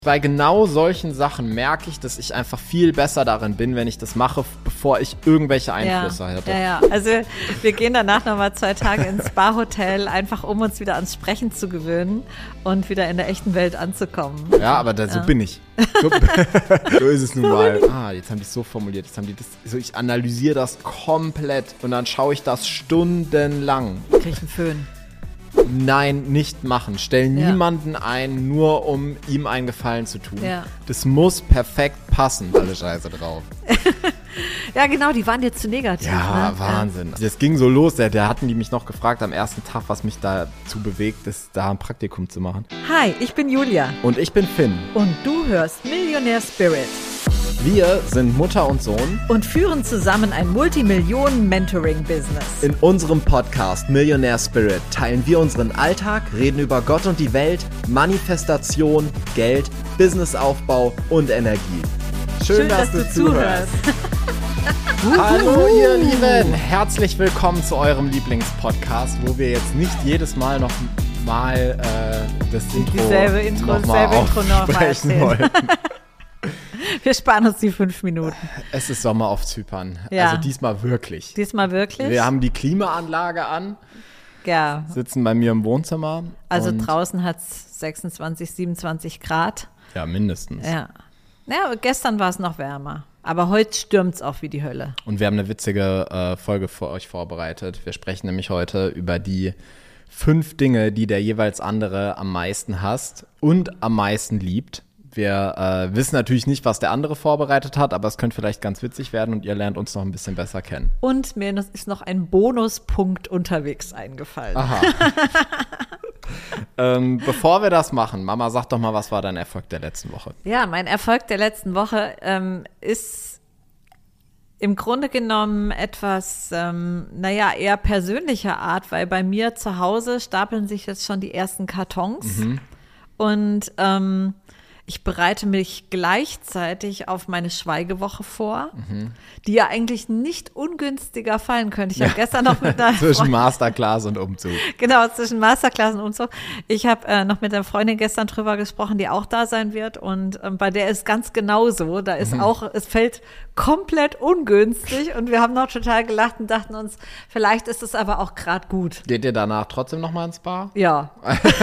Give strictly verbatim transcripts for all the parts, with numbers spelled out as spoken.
Bei genau solchen Sachen merke ich, dass ich einfach viel besser darin bin, wenn ich das mache, bevor ich irgendwelche Einflüsse ja, hätte. Ja, ja. Also wir gehen danach nochmal zwei Tage ins Spa-Hotel, einfach um uns wieder ans Sprechen zu gewöhnen und wieder in der echten Welt anzukommen. Ja, aber da, so ja. bin ich. So, so ist es nun mal. Ah, jetzt haben die es so formuliert. Jetzt haben die das, so ich analysiere das komplett und dann schaue ich das stundenlang. Krieg ich einen Föhn. Nein, nicht machen. Stell Ja. niemanden ein, nur um ihm einen Gefallen zu tun. Ja. Das muss perfekt passen. Alle Scheiße drauf. Ja, genau, die waren jetzt zu negativ. Ja, ne? Wahnsinn. Das ging so los. Da, da hatten die mich noch gefragt am ersten Tag, was mich dazu bewegt, das, da ein Praktikum zu machen. Hi, ich bin Julia. Und ich bin Finn. Und du hörst Millionaire Spirit. Wir sind Mutter und Sohn. Und führen zusammen ein Multimillionen-Mentoring-Business. In unserem Podcast Millionaire Spirit teilen wir unseren Alltag, reden über Gott und die Welt, Manifestation, Geld, Businessaufbau und Energie. Schön, Schön dass, dass, du, du zuhörst. zuhörst. Hallo ihr Lieben, herzlich willkommen zu eurem Lieblingspodcast, wo wir jetzt nicht jedes Mal noch mal äh, das Intro Dieselbe Intro, noch mal dasselbe Intro noch mal aufsprechen erzählen. wollten. Wir sparen uns die fünf Minuten. Es ist Sommer auf Zypern, Ja. also diesmal wirklich. Diesmal wirklich? Wir haben die Klimaanlage an, Ja. sitzen bei mir im Wohnzimmer. Also und draußen hat es sechsundzwanzig, siebenundzwanzig Grad. Ja, mindestens. Ja. Ja, gestern war es noch wärmer. Aber heute stürmt es auch wie die Hölle. Und wir haben eine witzige äh, Folge für euch vorbereitet. Wir sprechen nämlich heute über die fünf Dinge, die der jeweils andere am meisten hasst und am meisten liebt. Wir äh, wissen natürlich nicht, was der andere vorbereitet hat, aber es könnte vielleicht ganz witzig werden und ihr lernt uns noch ein bisschen besser kennen. Und mir ist noch ein Bonuspunkt unterwegs eingefallen. Aha. ähm, bevor wir das machen, Mama, sag doch mal, was war dein Erfolg der letzten Woche? Ja, mein Erfolg der letzten Woche ähm, ist im Grunde genommen etwas, ähm, naja, eher persönlicher Art, weil bei mir zu Hause stapeln sich jetzt schon die ersten Kartons Mhm. und ähm, ich bereite mich gleichzeitig auf meine Schweigewoche vor, Mhm. die ja eigentlich nicht ungünstiger fallen könnte. Ich habe gestern noch mit einer Zwischen Freundin, Masterclass und Umzug. genau, zwischen Masterclass und so. Ich habe äh, noch mit einer Freundin gestern drüber gesprochen, die auch da sein wird und ähm, bei der ist ganz genauso. Da ist auch, es fällt komplett ungünstig und wir haben noch total gelacht und dachten uns, vielleicht ist es aber auch gerade gut. Geht ihr danach trotzdem noch mal ins Bar? Ja.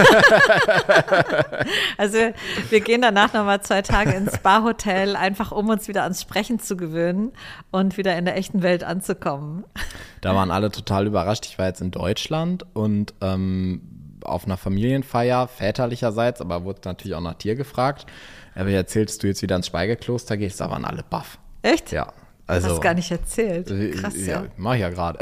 Also wir gehen danach nochmal zwei Tage ins Spa-Hotel, einfach um uns wieder ans Sprechen zu gewöhnen und wieder in der echten Welt anzukommen. Da waren alle total überrascht. Ich war jetzt in Deutschland und ähm, auf einer Familienfeier, väterlicherseits, aber wurde natürlich auch nach dir gefragt. Aber erzählst du jetzt wieder ins Schweigekloster gehst, da waren alle baff. Echt? Ja. Also, Hast du gar nicht erzählt. Krass, ja. ja. Mach ich ja gerade.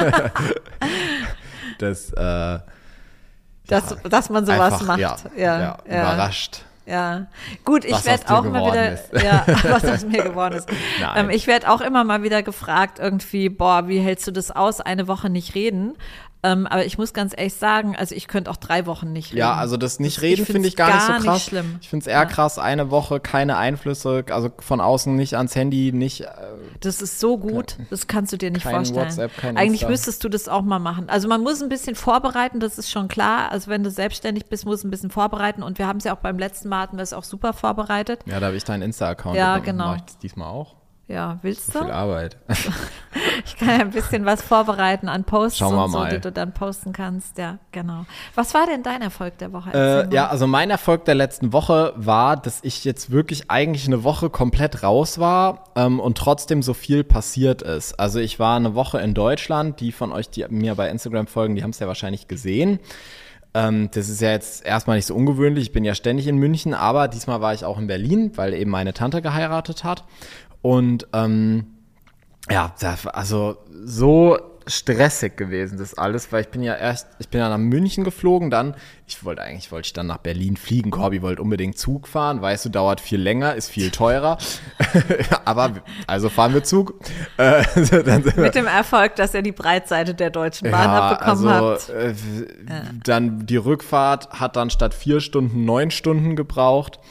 das, äh, Dass, ja, dass man sowas einfach, macht. Ja, Ja, ja, ja. überrascht. Ja, gut, ich Was aus werde dir auch immer geworden wieder, ist. ja, was aus mir geworden ist. Nein. Ähm, ich werde auch immer mal wieder gefragt, irgendwie, boah, wie hältst du das aus, eine Woche nicht reden? Ähm, aber ich muss ganz ehrlich sagen, also ich könnte auch drei Wochen nicht reden. Ja, also das nicht Das- reden ich finde find's ich gar nicht so gar nicht krass. schlimm. Ich finde es eher Ja. krass, eine Woche keine Einflüsse, also von außen nicht ans Handy, nicht. Äh, Das ist so gut, das kannst du dir nicht Kein vorstellen. WhatsApp, kein Eigentlich Insta. müsstest du das auch mal machen. Also man muss ein bisschen vorbereiten, das ist schon klar. Also wenn du selbstständig bist, musst du ein bisschen vorbereiten. Und wir haben es ja auch beim letzten Mal, hatten wir es auch super vorbereitet. ja, da habe ich deinen Insta-Account. Ja, dann genau. Mache ich das diesmal auch. Ja, willst So du? viel Arbeit. Ich kann ja ein bisschen was vorbereiten an Posts Schauen wir und so, mal. die du dann posten kannst. Ja, genau. Was war denn dein Erfolg der Woche? Erzähl Äh, mal. ja, also mein Erfolg der letzten Woche war, dass ich jetzt wirklich eigentlich eine Woche komplett raus war ähm, und trotzdem so viel passiert ist. Also ich war eine Woche in Deutschland, die von euch, die mir bei Instagram folgen, die haben es ja wahrscheinlich gesehen. Ähm, das ist ja jetzt erstmal nicht so ungewöhnlich, ich bin ja ständig in München, aber diesmal war ich auch in Berlin, weil eben meine Tante geheiratet hat. Und ähm, ja, das war also so stressig gewesen, das alles, weil ich bin ja erst, ich bin ja nach München geflogen, dann, ich wollte eigentlich, wollte ich dann nach Berlin fliegen, Corby wollte unbedingt Zug fahren, weißt du, dauert viel länger, ist viel teurer, aber, also fahren wir Zug. Äh, dann sind wir, Mit dem Erfolg, dass ihr die Breitseite der Deutschen Bahn ja, abbekommen also, habt. äh, dann die Rückfahrt hat dann statt vier Stunden neun Stunden gebraucht.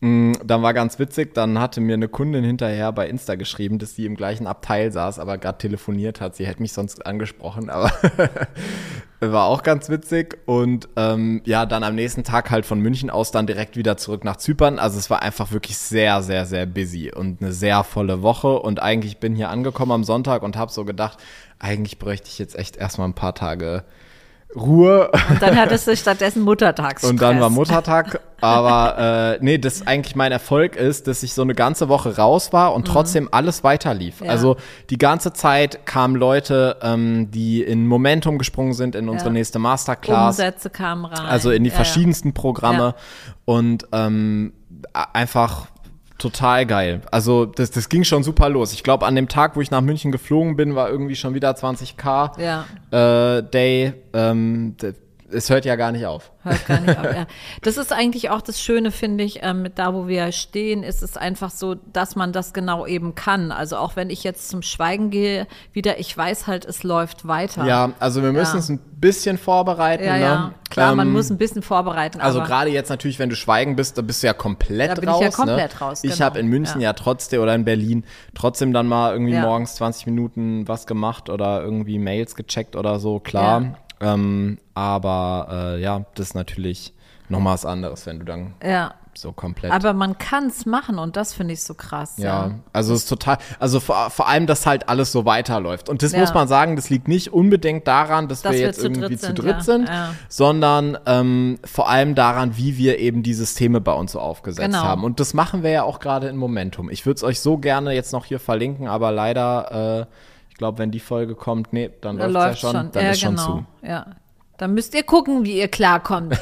Dann war ganz witzig, dann hatte mir eine Kundin hinterher bei Insta geschrieben, dass sie im gleichen Abteil saß, aber gerade telefoniert hat. Sie hätte mich sonst angesprochen, aber war auch ganz witzig. Und ähm, ja, dann am nächsten Tag halt von München aus dann direkt wieder zurück nach Zypern. Also es war einfach wirklich sehr, sehr, sehr busy und eine sehr volle Woche. Und eigentlich bin hier angekommen am Sonntag und habe so gedacht, eigentlich bräuchte ich jetzt echt erstmal ein paar Tage Ruhe. Und dann hattest du stattdessen Muttertagsstress. Und dann war Muttertag, aber äh, nee, das eigentlich mein Erfolg ist, dass ich so eine ganze Woche raus war und trotzdem mhm. alles weiter lief. Ja. Also die ganze Zeit kamen Leute, ähm, die in Momentum gesprungen sind in unsere ja. nächste Masterclass. Umsätze kamen rein. Also in die ja, verschiedensten ja. Programme ja. und ähm, einfach total geil. Also das, das ging schon super los. Ich glaube, an dem Tag, wo ich nach München geflogen bin, war irgendwie schon wieder zwanzig K ja. äh, Day. Ähm, es hört ja gar nicht auf. Hört gar nicht auf, ja. Das ist eigentlich auch das Schöne, finde ich, ähm, da wo wir stehen, ist es einfach so, dass man das genau eben kann. Also auch wenn ich jetzt zum Schweigen gehe, wieder, ich weiß halt, es läuft weiter. Ja, also wir müssen ja. es ein bisschen vorbereiten. Ja, ne? ja. Klar, ähm, man muss ein bisschen vorbereiten. Also aber gerade jetzt natürlich, wenn du Schweigen bist, da bist du ja komplett raus. Da bin ich ja komplett ne? raus, Ich genau. habe in München ja. ja trotzdem oder in Berlin trotzdem dann mal irgendwie ja. morgens zwanzig Minuten was gemacht oder irgendwie Mails gecheckt oder so, klar. Ja. Ähm, aber äh, ja, das ist natürlich nochmal was anderes, wenn du dann ja. so komplett. Aber man kann es machen und das finde ich so krass. Ja, ja. also es ist total, also vor, vor allem, dass halt alles so weiterläuft. Und das ja. muss man sagen, das liegt nicht unbedingt daran, dass, dass wir jetzt wir zu irgendwie zu dritt sind, ja. Ja. sondern ähm, vor allem daran, wie wir eben die Systeme bei uns so aufgesetzt genau. haben. Und das machen wir ja auch gerade in Momentum. Ich würde es euch so gerne jetzt noch hier verlinken, aber leider äh, ich glaube, wenn die Folge kommt, nee, dann da läuft es ja schon, schon. dann ja, ist schon genau. zu. Ja. Dann müsst ihr gucken, wie ihr klarkommt.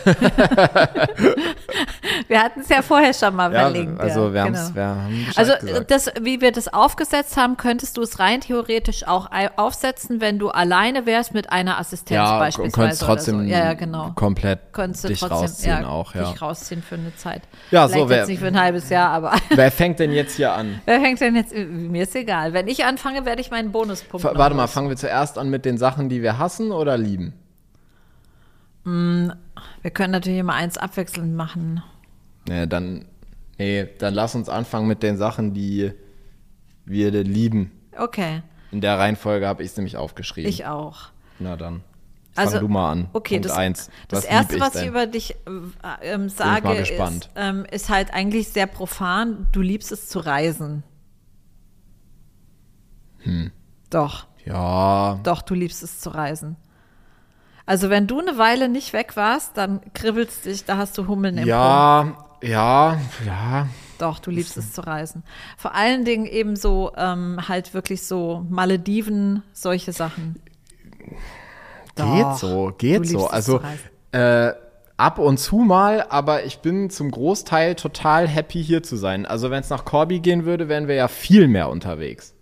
Wir hatten es ja vorher schon mal ja, verlinkt. Also ja, wir, genau. wir haben Also gesagt. das, wie wir das aufgesetzt haben, könntest du es rein theoretisch auch aufsetzen, wenn du alleine wärst mit einer Assistenz ja, beispielsweise. Ja, könntest trotzdem so. ja, ja, genau. komplett könntest dich trotzdem, rausziehen ja, auch. Ja. dich rausziehen für eine Zeit. Ja, Vielleicht so wer, jetzt nicht für ein halbes Jahr, aber. Wer fängt denn jetzt hier an? Wer fängt denn jetzt? Mir ist egal. Wenn ich anfange, werde ich meinen Bonuspunkt F- Warte mal, fangen wir zuerst an mit den Sachen, die wir hassen oder lieben? Wir können natürlich immer eins abwechselnd machen. Nee, dann, nee, dann lass uns anfangen mit den Sachen, die wir lieben. Okay. In der Reihenfolge habe ich es nämlich aufgeschrieben. Ich auch. Na dann, fang also, du mal an. Okay, Punkt das, eins. das Was Erste, lieb ich was denn? ich über dich äh, ähm, sage, Bin ich mal gespannt. ist, ähm, ist halt eigentlich sehr profan. Du liebst es zu reisen. Hm. Doch. Ja. Doch, du liebst es zu reisen. Also wenn du eine Weile nicht weg warst, dann kribbelst dich, da hast du Hummeln im Ja, Po. ja, ja. Doch, du liebst es zu reisen. Vor allen Dingen eben so ähm, halt wirklich so Malediven, solche Sachen. Geht Doch, so, geht du so. liebst es Also zu reisen. äh, ab und zu mal, aber ich bin zum Großteil total happy hier zu sein. Also wenn es nach Corby gehen würde, wären wir ja viel mehr unterwegs.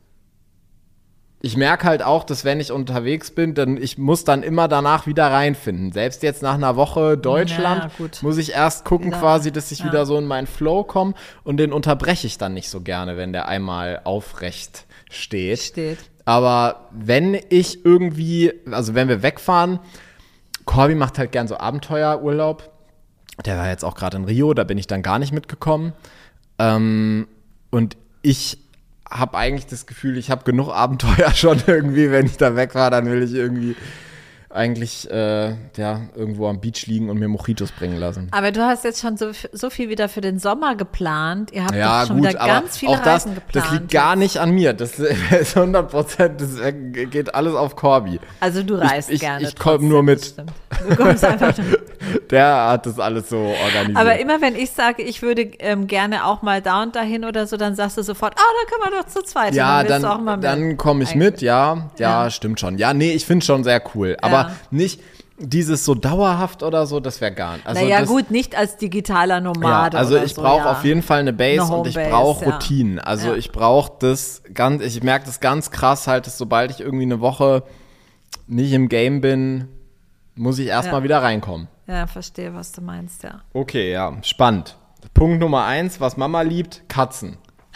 Ich merke halt auch, dass wenn ich unterwegs bin, dann ich muss dann immer danach wieder reinfinden. Selbst jetzt nach einer Woche Deutschland Ja, gut. muss ich erst gucken Wieder, quasi, dass ich ja. wieder so in meinen Flow komme und den unterbreche ich dann nicht so gerne, wenn der einmal aufrecht steht. Steht. Aber wenn ich irgendwie, also wenn wir wegfahren, Corby macht halt gern so Abenteuerurlaub. Der war jetzt auch gerade in Rio, da bin ich dann gar nicht mitgekommen. Ähm, und ich habe eigentlich das Gefühl, ich habe genug Abenteuer schon irgendwie, wenn ich da weg war, dann will ich irgendwie eigentlich äh, ja, irgendwo am Beach liegen und mir Mojitos bringen lassen. Aber du hast jetzt schon so, so viel wieder für den Sommer geplant. Ihr habt Ja, doch schon gut, wieder aber ganz viele auch das, Reisen geplant. das liegt gar nicht an mir. Das ist hundert Prozent, das geht alles auf Corby. Also du reist Ich- ich- gerne. ich komm trotzdem, nur mit. das stimmt. Du kommst einfach nur. Der hat das alles so organisiert. Aber immer wenn ich sage, ich würde ähm, gerne auch mal da und dahin oder so, dann sagst du sofort, ah, da können wir doch zu zweit. Ja, willst du auch mal dann, mit. dann komme ich Eigentlich. mit, ja, ja. Ja. Stimmt schon. Ja, nee, ich finde schon sehr cool. Aber Ja. nicht dieses so dauerhaft oder so, das wäre gar nicht. Also naja, das, gut, nicht als digitaler ja, Nomade. also oder ich so, brauche ja. auf jeden Fall eine Base Eine und ich Homebase, brauche ja. Routinen. Also Ja. ich brauche das ganz, ich merke das ganz krass halt, dass sobald ich irgendwie eine Woche nicht im Game bin, muss ich erstmal Ja. wieder reinkommen. Ja, verstehe, was du meinst, ja. Okay, ja, spannend. Punkt Nummer eins, was Mama liebt, Katzen.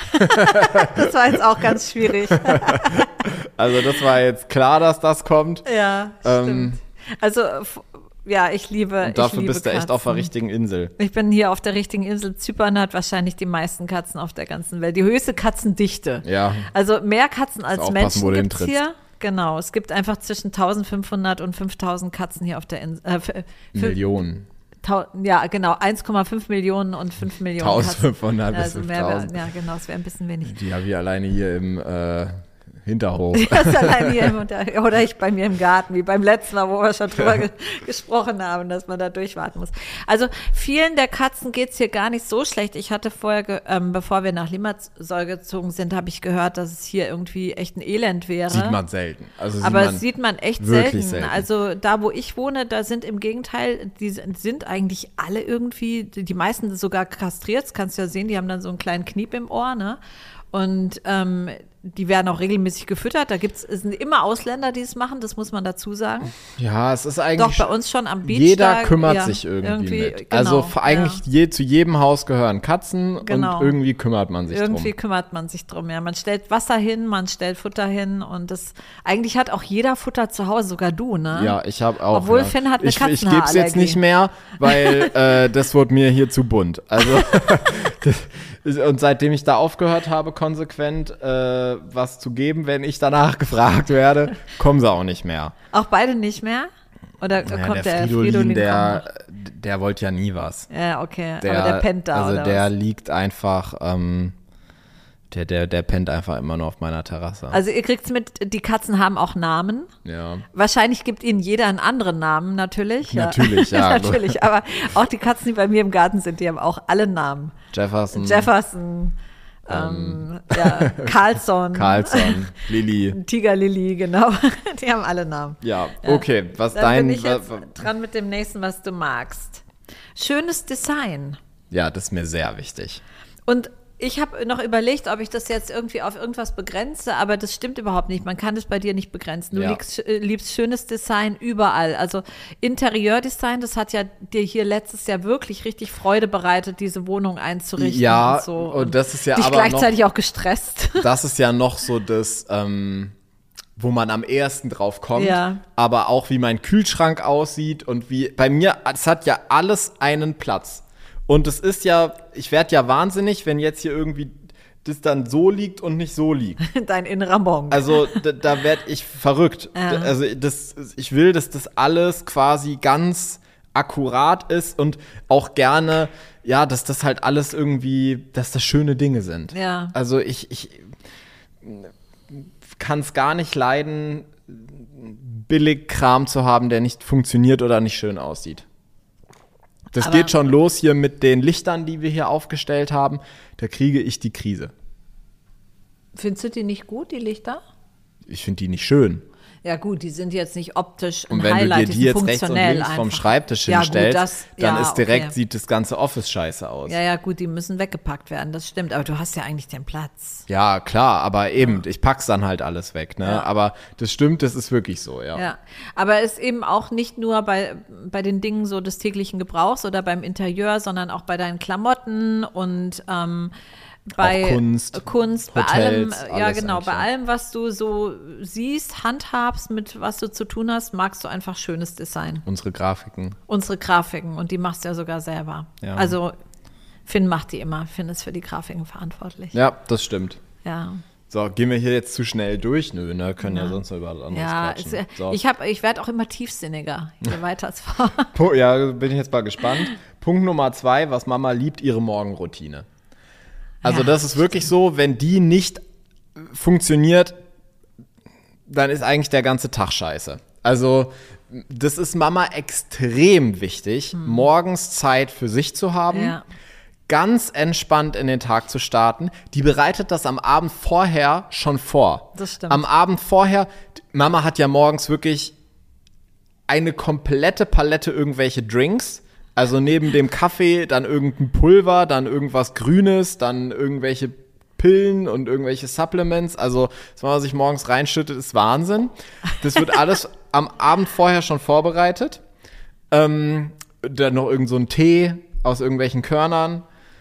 Das war jetzt auch ganz schwierig. Also das war jetzt klar, dass das kommt. Ja, Ähm, stimmt. Also f- Ja, ich liebe Und dafür ich liebe bist du Katzen. echt auf der richtigen Insel. Ich bin hier auf der richtigen Insel. Zypern hat wahrscheinlich die meisten Katzen auf der ganzen Welt. Die höchste Katzendichte. Ja. Also mehr Katzen als aufpassen, wo Menschen du gibt es hintrittst. hier. Genau, es gibt einfach zwischen eintausendfünfhundert und fünftausend Katzen hier auf der Insel. Äh, für, für, Millionen. Tau- ja, genau, eins Komma fünf Millionen und fünf Millionen eintausendfünfhundert Katzen. bis Also mehr, fünftausend. ja, genau, es wäre ein bisschen wenig. Die habe ich alleine hier im äh, Hinterhof. Das ist allein hier im Unter- oder ich bei mir im Garten, wie beim letzten Mal, wo wir schon drüber ge- gesprochen haben, dass man da durchwarten muss. Also vielen der Katzen geht's hier gar nicht so schlecht. Ich hatte vorher, ge- ähm, bevor wir nach Limassol gezogen sind, habe ich gehört, dass es hier irgendwie echt ein Elend wäre. Sieht man selten. Also sieht Aber man das sieht man echt wirklich selten. selten. Also da, wo ich wohne, da sind im Gegenteil, die sind sind eigentlich alle irgendwie, die die meisten sind sogar kastriert, das kannst du ja sehen, die haben dann so einen kleinen Kniep im Ohr, ne? Und ähm, die werden auch regelmäßig gefüttert. Da gibt's, es sind immer Ausländer, die es machen, das muss man dazu sagen. Ja, es ist eigentlich. Doch, bei uns schon am Beach. Jeder da, kümmert ja, sich irgendwie, mit. genau, also f- eigentlich ja. je, zu jedem Haus gehören Katzen Genau. und irgendwie kümmert man sich Irgendwie drum. kümmert man sich drum, ja. Man stellt Wasser hin, man stellt Futter hin und das, eigentlich hat auch jeder Futter zu Hause, sogar du, ne? Ja, ich habe auch. Obwohl ja. Finn hat eine Ich, ich gebe es Katzenhaarallergie. jetzt nicht mehr, weil äh, das wird mir hier zu bunt. Also das, und seitdem ich da aufgehört habe, konsequent äh, was zu geben, wenn ich danach gefragt werde, kommen sie auch nicht mehr. Auch beide nicht mehr? Oder Naja, kommt der, der Fridolin, Fridolin der, kommt der wollte ja nie was. noch? Ja, okay. Der, aber der pennt da, also oder der was? liegt einfach, ähm, der, der, der pennt einfach immer nur auf meiner Terrasse. Also ihr kriegt's mit, die Katzen haben auch Namen. ja. Wahrscheinlich gibt ihnen jeder einen anderen Namen, natürlich. Natürlich, ja. natürlich, aber auch die Katzen, die bei mir im Garten sind, die haben auch alle Namen. Jefferson, Jefferson, ähm, ja, Carlson, Carlson, Lilly. Tiger Lily, genau. Die haben alle Namen. Ja, okay. Was Dann dein. bin ich wa- jetzt wa- dran mit dem nächsten, was du magst. Schönes Design. Ja, das ist mir sehr wichtig. Und ich habe noch überlegt, ob ich das jetzt irgendwie auf irgendwas begrenze, aber das stimmt überhaupt nicht. Man kann es bei dir nicht begrenzen. Du Ja. liebst, äh, liebst schönes Design überall. Also Interieurdesign, das hat ja dir hier letztes Jahr wirklich richtig Freude bereitet, diese Wohnung einzurichten Ja, und so. und das ist ja dich aber gleichzeitig auch gestresst. Das ist ja noch so das, ähm, wo man am ehesten drauf kommt. Ja. Aber auch wie mein Kühlschrank aussieht und wie bei mir, es hat ja alles einen Platz. Und es ist ja, ich werde ja wahnsinnig, wenn jetzt hier irgendwie das dann so liegt und nicht so liegt. Dein innerer Monk. Also da, da werde ich verrückt. Ja. Da- Also das, ich will, dass das alles quasi ganz akkurat ist und auch gerne, ja, dass das halt alles irgendwie, dass das schöne Dinge sind. Ja. Also ich, ich kann es gar nicht leiden, billig Kram zu haben, der nicht funktioniert oder nicht schön aussieht. Das Aber- geht schon los hier mit den Lichtern, die wir hier aufgestellt haben. Da kriege ich die Krise. Findest du die nicht gut, die Lichter? Ich finde die nicht schön. Ja gut, die sind jetzt nicht optisch ein Und wenn Highlight, du dir die die sind jetzt rechts und funktionell links vom einfach. Schreibtisch Ja, gut, hinstellst, das- dann ja, ist direkt, okay. sieht das ganze Office scheiße aus. Ja, ja, gut, die müssen weggepackt werden, das stimmt. Aber du hast ja eigentlich den Platz. Ja, klar, aber eben, ich pack's dann halt alles weg, ne? Ja. Aber das stimmt, das ist wirklich so, ja. Ja, aber es ist eben auch nicht nur bei, bei den Dingen so des täglichen Gebrauchs oder beim Interieur, sondern auch bei deinen Klamotten und ähm, bei Auch Kunst, Kunst, bei allem, Hotels, ja alles genau, eigentlich, bei ja. allem, was du so siehst, handhabst, mit was du zu tun hast, magst du einfach schönes Design. Unsere Grafiken. Unsere Grafiken und die machst du ja sogar selber. Ja. Also Finn macht die immer, Finn ist für die Grafiken verantwortlich. Ja, das stimmt. Ja. So, gehen wir hier jetzt zu schnell durch? Nö, ne? Können ja, sonst noch über was anderes Ja, quatschen. es, So. ich, hab- ich werde auch immer tiefsinniger, je weiter es vor. Pu- Ja, bin ich jetzt mal gespannt. Punkt Nummer zwei, was Mama liebt, ihre Morgenroutine. Also Ja, das ist wirklich so, wenn die nicht funktioniert, dann ist eigentlich der ganze Tag scheiße. Also das ist Mama extrem wichtig, morgens Zeit für sich zu haben, Hm. Ja. ganz entspannt in den Tag zu starten. Die bereitet das am Abend vorher schon vor. Das stimmt. Am Abend vorher, Mama hat ja morgens wirklich eine komplette Palette irgendwelche Drinks. Also neben dem Kaffee dann irgendein Pulver, dann irgendwas Grünes, dann irgendwelche Pillen und irgendwelche Supplements. Also, was man sich morgens reinschüttet, ist Wahnsinn. Das wird alles am Abend vorher schon vorbereitet. Ähm, dann noch irgend so ein Tee aus irgendwelchen Körnern.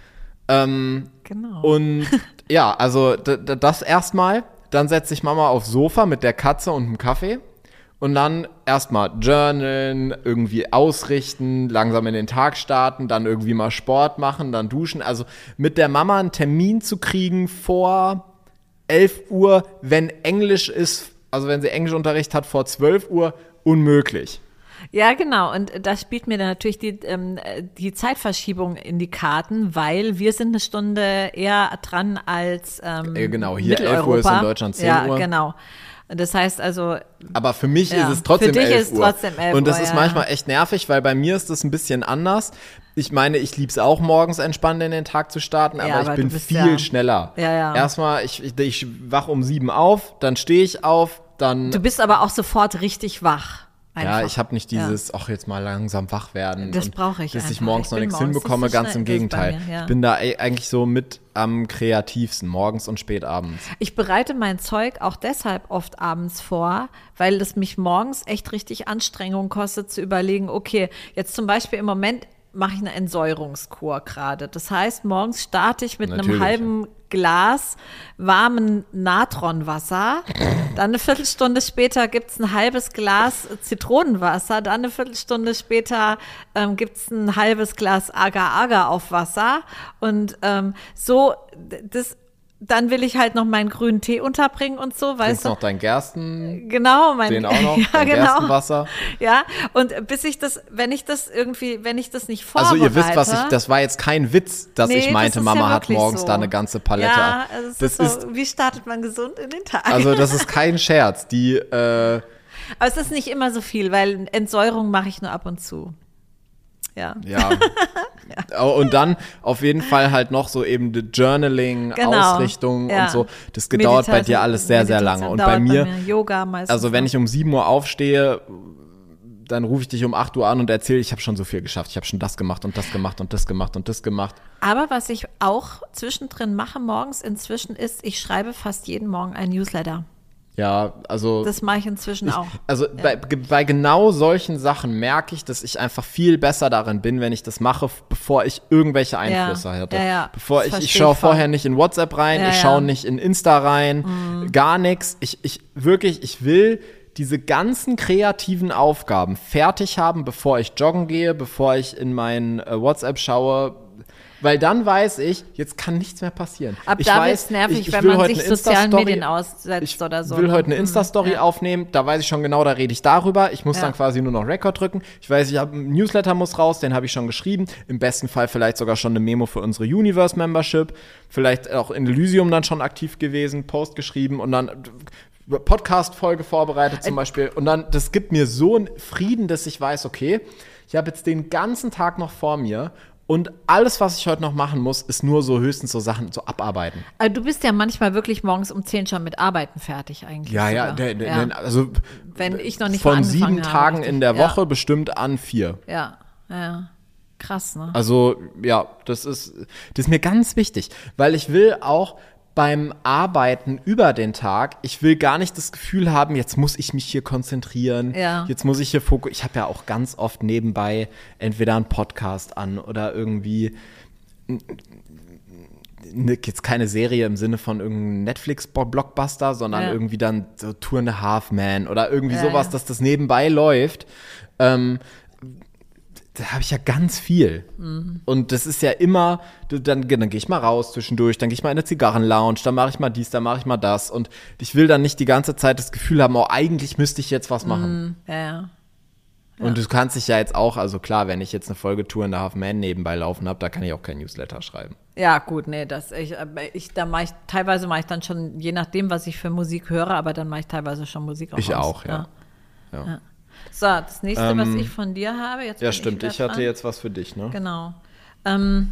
Ähm, Genau. und ja, also d- d- das erstmal. Dann setzt sich Mama aufs Sofa mit der Katze und dem Kaffee. und dann erstmal journalen, irgendwie ausrichten, langsam in den Tag starten, dann irgendwie mal Sport machen, dann duschen. Also mit der Mama einen Termin zu kriegen vor elf Uhr, wenn Englisch ist, also wenn sie Englischunterricht hat vor zwölf Uhr, unmöglich. Ja, genau. Und da spielt mir dann natürlich die, ähm, die Zeitverschiebung in die Karten, weil wir sind eine Stunde eher dran als ähm, äh, Genau, hier elf Uhr ist in Deutschland zehn ja, Uhr. Ja, genau. Das heißt also. Aber für mich ja, ist es trotzdem für dich elf ist Uhr. Trotzdem elf Und das Uhr, ist ja. manchmal echt nervig, weil bei mir ist das ein bisschen anders. Ich meine, ich liebe es auch, morgens entspannt in den Tag zu starten, aber, ja, aber ich bin bist, viel ja. schneller. Ja, ja. Erstmal, ich, ich, ich wach um sieben auf, dann stehe ich auf, dann. Du bist aber auch sofort richtig wach. Einfach. Ja, ich habe nicht dieses, ach, jetzt mal langsam wach werden. Das brauche ich Bis einfach. ich morgens Ich noch bin nichts morgens hinbekomme, nicht so ganz im schnell. Das ist bei Gegenteil. mir, ja. Ich bin da e- eigentlich so mit am kreativsten, morgens und spät abends. Ich bereite mein Zeug auch deshalb oft abends vor, weil es mich morgens echt richtig Anstrengung kostet, zu überlegen, okay, jetzt zum Beispiel im Moment mache ich eine Entsäuerungskur gerade. Das heißt, morgens starte ich mit Natürlich, einem halben Glas warmen Natronwasser. Dann eine Viertelstunde später gibt es ein halbes Glas Zitronenwasser. Dann eine Viertelstunde später ähm, gibt es ein halbes Glas Agar-Agar auf Wasser. Und ähm, so, das dann will ich halt noch meinen grünen Tee unterbringen und so, weißt Trinkst du? noch dein Gersten, Genau, mein den auch noch, ja, dein genau. Gerstenwasser. Ja, und bis ich das, wenn ich das irgendwie, wenn ich das nicht Also vorbereite. ihr wisst, was ich, das war jetzt kein Witz, dass Nee, ich meinte, das ist Mama ja hat wirklich morgens so. da eine ganze Palette. Ja, also es das ist so, wie startet man gesund in den Tag? Also das ist kein Scherz. Die, äh, Aber es ist nicht immer so viel, weil Entsäuerung mache ich nur ab und zu. Ja. ja. ja. Und dann auf jeden Fall halt noch so eben die Journaling, Genau. Ausrichtung Ja. und so. Das gedauert bei dir alles sehr, sehr lange. Und bei mir, bei mir Yoga meistens. also wenn ich um sieben Uhr aufstehe, dann rufe ich dich um acht Uhr an und erzähle, ich habe schon so viel geschafft. Ich habe schon das gemacht und das gemacht und das gemacht und das gemacht. Aber was ich auch zwischendrin mache morgens inzwischen ist, ich schreibe fast jeden Morgen ein Newsletter. Ja, also. Das mache ich inzwischen ich, auch. Also ja. bei, bei genau solchen Sachen merke ich, dass ich einfach viel besser darin bin, wenn ich das mache, bevor ich irgendwelche Einflüsse ja. hatte. Ja, ja. Bevor ich, ich schaue vorher nicht in WhatsApp rein, ja, ich ja. schaue nicht in Insta rein, mhm. gar nichts. Ich, ich wirklich, ich will diese ganzen kreativen Aufgaben fertig haben, bevor ich joggen gehe, bevor ich in mein äh, WhatsApp schaue. Weil dann weiß ich, jetzt kann nichts mehr passieren. Ab ich da weiß, wird es nervig, ich, ich wenn will man heute sich eine sozialen Insta-Story- Medien aussetzt ich oder so. will ne? heute eine Insta-Story ja. aufnehmen, da weiß ich schon genau, da rede ich darüber. Ich muss Ja. dann quasi nur noch Record drücken. Ich weiß, ich habe ein Newsletter muss raus, den habe ich schon geschrieben. Im besten Fall vielleicht sogar schon eine Memo für unsere Universe-Membership. Vielleicht auch in Elysium dann schon aktiv gewesen, Post geschrieben und dann Podcast-Folge vorbereitet zum Beispiel. Und dann, das gibt mir so einen Frieden, dass ich weiß, okay, ich habe jetzt den ganzen Tag noch vor mir. Und alles, was ich heute noch machen muss, ist nur so höchstens so Sachen so abarbeiten. Aber du bist ja manchmal wirklich morgens um zehn schon mit Arbeiten fertig eigentlich. Ja, ja, sogar. der, der, ja. also Wenn ich noch nicht mal von angefangen sieben habe, Tagen richtig. in der Ja. Woche bestimmt an vier. Ja, ja. Krass, ne? Also ja, das ist, das ist mir ganz wichtig, weil ich will auch beim Arbeiten über den Tag, ich will gar nicht das Gefühl haben, jetzt muss ich mich hier konzentrieren, Ja. jetzt muss ich hier fokussieren. Ich habe ja auch ganz oft nebenbei entweder einen Podcast an oder irgendwie jetzt keine Serie im Sinne von irgendeinem Netflix-Blockbuster, sondern Ja. irgendwie dann so Two and a Half Man oder irgendwie Ja, sowas, ja. dass das nebenbei läuft. Ähm, da habe ich ja ganz viel. Mhm. Und das ist ja immer, dann, dann gehe ich mal raus zwischendurch, dann gehe ich mal in eine Zigarrenlounge, dann mache ich mal dies, dann mache ich mal das. Und ich will dann nicht die ganze Zeit das Gefühl haben, oh, eigentlich müsste ich jetzt was machen. Ja, ja. Und du kannst dich ja jetzt auch, also klar, wenn ich jetzt eine Folge Two and a Half Man nebenbei laufen habe, da kann ich auch kein Newsletter schreiben. Ja, gut, nee, das ich, ich da mache ich teilweise mache ich dann schon, je nachdem, was ich für Musik höre, aber dann mache ich teilweise schon Musik auch Ich aus. auch, ja. ja. Ja. So, das nächste, Ähm, was ich von dir habe, jetzt Ja, bin stimmt. ich, Ich, wieder hatte dran. jetzt was für dich, ne? Genau. Ähm,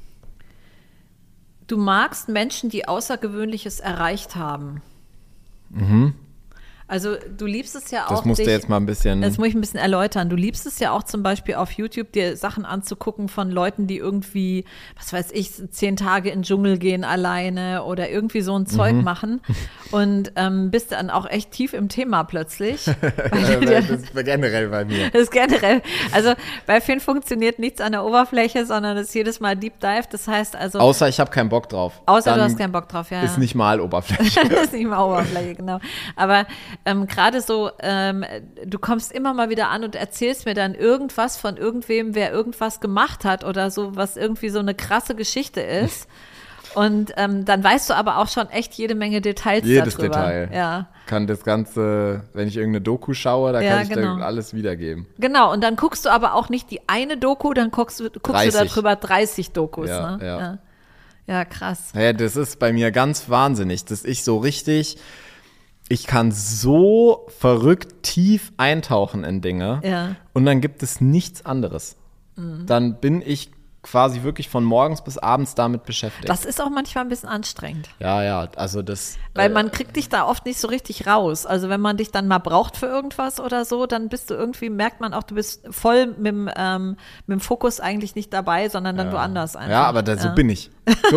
du magst Menschen, die Außergewöhnliches erreicht haben. Mhm. Also du liebst es ja auch. Das musst du dich- jetzt mal ein bisschen. Das muss ich ein bisschen erläutern. Du liebst es ja auch zum Beispiel auf YouTube, dir Sachen anzugucken von Leuten, die irgendwie, was weiß ich, zehn Tage in den Dschungel gehen alleine oder irgendwie so ein Zeug Mhm. machen und ähm, bist dann auch echt tief im Thema plötzlich. das ist generell bei mir. Das ist generell, also bei Finn funktioniert nichts an der Oberfläche, sondern es ist jedes Mal Deep Dive. Das heißt also, Außer ich habe keinen Bock drauf. außer Dann du hast keinen Bock drauf, ja. Ist nicht mal Oberfläche. Das ist nicht mal Oberfläche, genau. Aber ähm, gerade so, ähm, du kommst immer mal wieder an und erzählst mir dann irgendwas von irgendwem, wer irgendwas gemacht hat oder so, was irgendwie so eine krasse Geschichte ist. Und ähm, dann weißt du aber auch schon echt jede Menge Details Jedes darüber. Detail. Ja. Kann das Ganze, wenn ich irgendeine Doku schaue, da Ja, kann ich genau. dir alles wiedergeben. Genau, und dann guckst du aber auch nicht die eine Doku, dann guckst du, guckst du dreißig. darüber dreißig Dokus. Ja, ne? ja. Ja. Ja, krass. Ja, das ist bei mir ganz wahnsinnig, dass ich so richtig, ich kann so verrückt tief eintauchen in Dinge Ja. und dann gibt es nichts anderes. Mhm. Dann bin ich quasi wirklich von morgens bis abends damit beschäftigt. Das ist auch manchmal ein bisschen anstrengend. ja, ja, also das. Weil äh, man kriegt dich da oft nicht so richtig raus. Also wenn man dich dann mal braucht für irgendwas oder so, dann bist du irgendwie, merkt man auch, du bist voll mit dem, ähm, mit dem Fokus eigentlich nicht dabei, sondern dann ja. woanders einfach. Ja, aber da, so Ja. bin ich. So,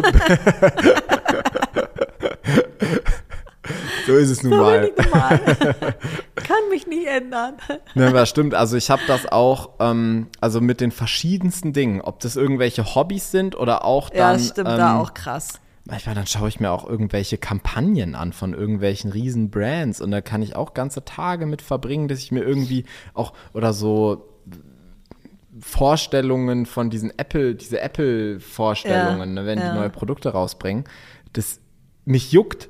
so ist es nun So mal. bin ich mal. Kann mich nicht ändern. Ne, das stimmt. Also ich habe das auch, ähm, also mit den verschiedensten Dingen, ob das irgendwelche Hobbys sind oder auch dann. Ja, das stimmt, ähm, da auch krass. Manchmal dann schaue ich mir auch irgendwelche Kampagnen an von irgendwelchen riesen Brands und da kann ich auch ganze Tage mit verbringen, dass ich mir irgendwie auch oder so Vorstellungen von diesen Apple, diese Apple-Vorstellungen, Ja, ne, wenn ja. die neue Produkte rausbringen, das mich juckt.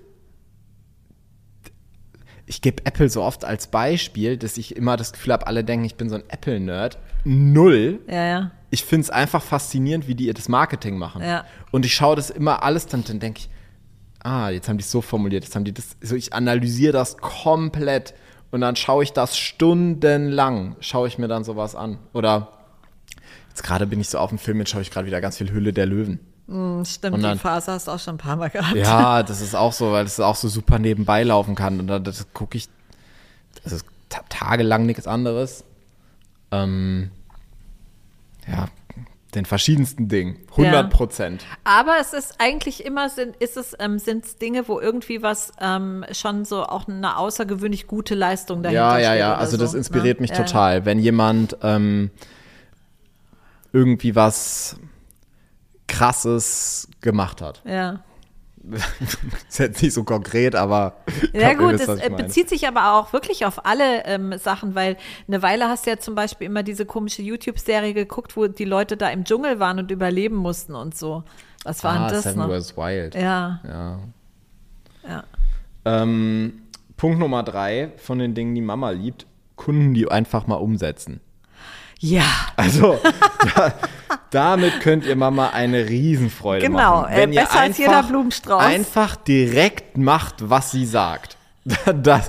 Ich gebe Apple so oft als Beispiel, dass ich immer das Gefühl habe, alle denken, ich bin so ein Apple-Nerd. Null. Ja, ja. Ich finde es einfach faszinierend, wie die das Marketing machen. Ja. Und ich schaue das immer alles, dann, dann denke ich, ah, jetzt haben die es so formuliert, jetzt haben die das, so ich analysiere das komplett und dann schaue ich das stundenlang, schaue ich mir dann sowas an. Oder jetzt gerade bin ich so auf dem Film, jetzt schaue ich gerade wieder ganz viel Hülle der Löwen. Hm, stimmt, Und dann- die Phase hast du auch schon ein paar Mal gehabt. Ja, das ist auch so, weil es auch so super nebenbei laufen kann. Und dann das gucke ich, das ist ta- tagelang nichts anderes. Ähm, ja, den verschiedensten Dingen. hundert Prozent. Aber es ist eigentlich immer, sind, ist es, ähm, sind es Dinge, wo irgendwie was ähm, schon so auch eine außergewöhnlich gute Leistung dahinter Ja, ja, steht. ja. oder Also so, das inspiriert ne? mich Ja. total. Wenn jemand ähm, irgendwie was Krasses gemacht hat. Ja. Ist jetzt nicht so konkret, aber Ja glaub, ihr gut, wisst, es was ich äh, meine. bezieht sich aber auch wirklich auf alle ähm, Sachen, weil eine Weile hast du ja zum Beispiel immer diese komische YouTube-Serie geguckt, wo die Leute da im Dschungel waren und überleben mussten und so. Was war ah, denn das Seven noch? Wars Wild. Ja, Ja. ja. Ähm, Punkt Nummer drei von den Dingen, die Mama liebt, Kunden, die einfach mal umsetzen. Ja, Also, da, damit könnt ihr Mama eine Riesenfreude Genau, machen. äh, Wenn ihr besser als jeder Blumenstrauß. Einfach direkt macht, was sie sagt. Das,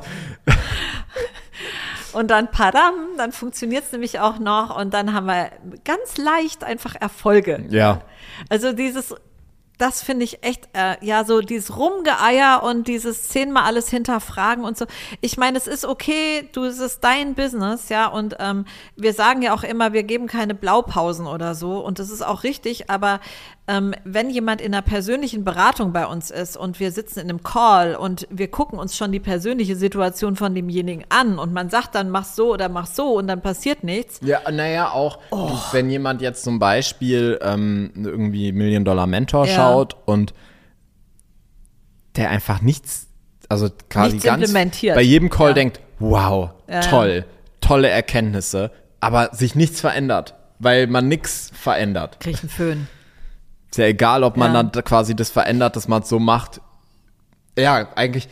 und dann padam, dann funktioniert es nämlich auch noch und dann haben wir ganz leicht einfach Erfolge. ja. Also dieses, das finde ich echt, äh, ja, so dieses Rumgeeier und dieses zehnmal alles hinterfragen und so. Ich meine, es ist okay, du, es ist dein Business, ja, und ähm, wir sagen ja auch immer, wir geben keine Blaupausen oder so und das ist auch richtig, aber ähm, wenn jemand in einer persönlichen Beratung bei uns ist und wir sitzen in einem Call und wir gucken uns schon die persönliche Situation von demjenigen an und man sagt dann, mach so oder mach so und dann passiert nichts. Ja, naja, auch wenn jemand jetzt zum Beispiel ähm, irgendwie Million-Dollar-Mentor Ja. schaut und der einfach nichts, also quasi Nichts ganz implementiert. bei jedem Call Ja. denkt, wow, Ja. toll, tolle Erkenntnisse, aber sich nichts verändert, weil man nichts verändert. Krieg ich einen Föhn. Ist ja egal, ob man Ja. dann quasi das verändert, dass man es so macht. Ja, eigentlich.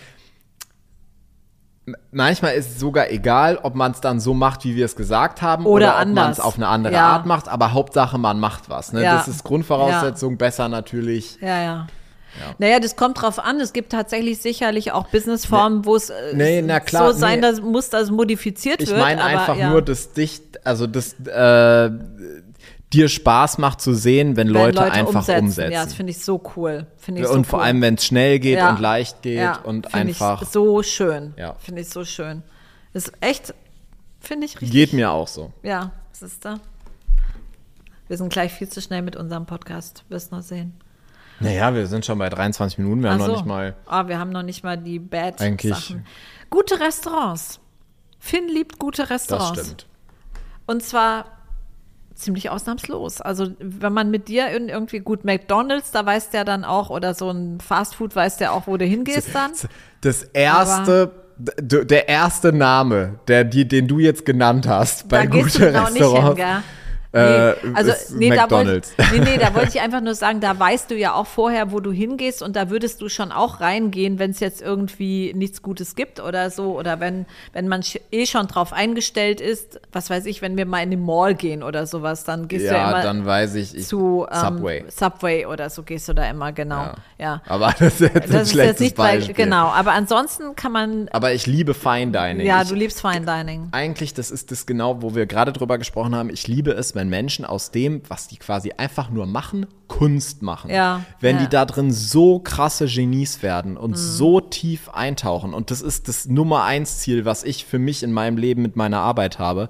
m- Manchmal ist es sogar egal, ob man es dann so macht, wie wir es gesagt haben, Oder oder, ob man anders. es auf eine andere Ja. Art macht. Aber Hauptsache, man macht was. Ne? Ja. Das ist Grundvoraussetzung. Besser natürlich. Ja, ja. Naja, das kommt drauf an. Es gibt tatsächlich sicherlich auch Businessformen, wo es äh, Nee, na klar, so sein nee. das muss, dass es modifiziert Ich wird. meine aber, einfach ja. nur, dass dich, also dass äh, dir Spaß macht zu sehen, wenn, Wenn Leute, einfach umsetzen. Ja, das finde ich so cool. Finde ich und so vor cool. allem, wenn es schnell geht Ja. und leicht geht ja, und find einfach. Ich so schön. Ja. Finde ich so schön. Ist echt, finde ich richtig. Geht mir auch so. Ja, was ist da? Wir sind gleich viel zu schnell mit unserem Podcast. Wirst noch sehen. Naja, wir sind schon bei dreiundzwanzig Minuten. Wir haben Ach noch so. nicht mal. Ah, wir haben noch nicht mal die Eigentlich- Bad-Sachen. Gute Restaurants. Finn liebt gute Das Restaurants. stimmt. Und zwar ziemlich ausnahmslos. Also wenn man mit dir in irgendwie gut McDonald's, da weiß der dann auch, oder so ein Fastfood weiß der auch, wo du hingehst dann. Das erste d- der erste Name, der, die, den du jetzt genannt hast bei Da gehst du gute genau nicht Restaurants, hin, gell? äh, Nee, also, ist nee, da wollte, McDonald's. nee, nee, da wollte ich einfach nur sagen, da weißt du ja auch vorher, wo du hingehst und da würdest du schon auch reingehen, wenn es jetzt irgendwie nichts Gutes gibt oder so oder wenn, wenn man sch- eh schon drauf eingestellt ist, was weiß ich, wenn wir mal in die Mall gehen oder sowas, dann gehst du ja Ja, immer dann weiß ich, ich zu ähm, Subway. Subway oder so gehst du da immer, genau, Ja. ja. Aber das ist jetzt ein Das ist schlechtes jetzt nicht bei, Beispiel. genau, aber ansonsten kann man, Aber ich liebe Fine Dining. ja, ich, du liebst Fine Dining. Eigentlich, das ist das genau, wo wir gerade drüber gesprochen haben. Ich liebe es, wenn Menschen aus dem, was die quasi einfach nur machen, Kunst machen. Ja, Wenn ja. die da drin so krasse Genies werden und so tief eintauchen. Und das ist das Nummer eins Ziel, was ich für mich in meinem Leben mit meiner Arbeit habe.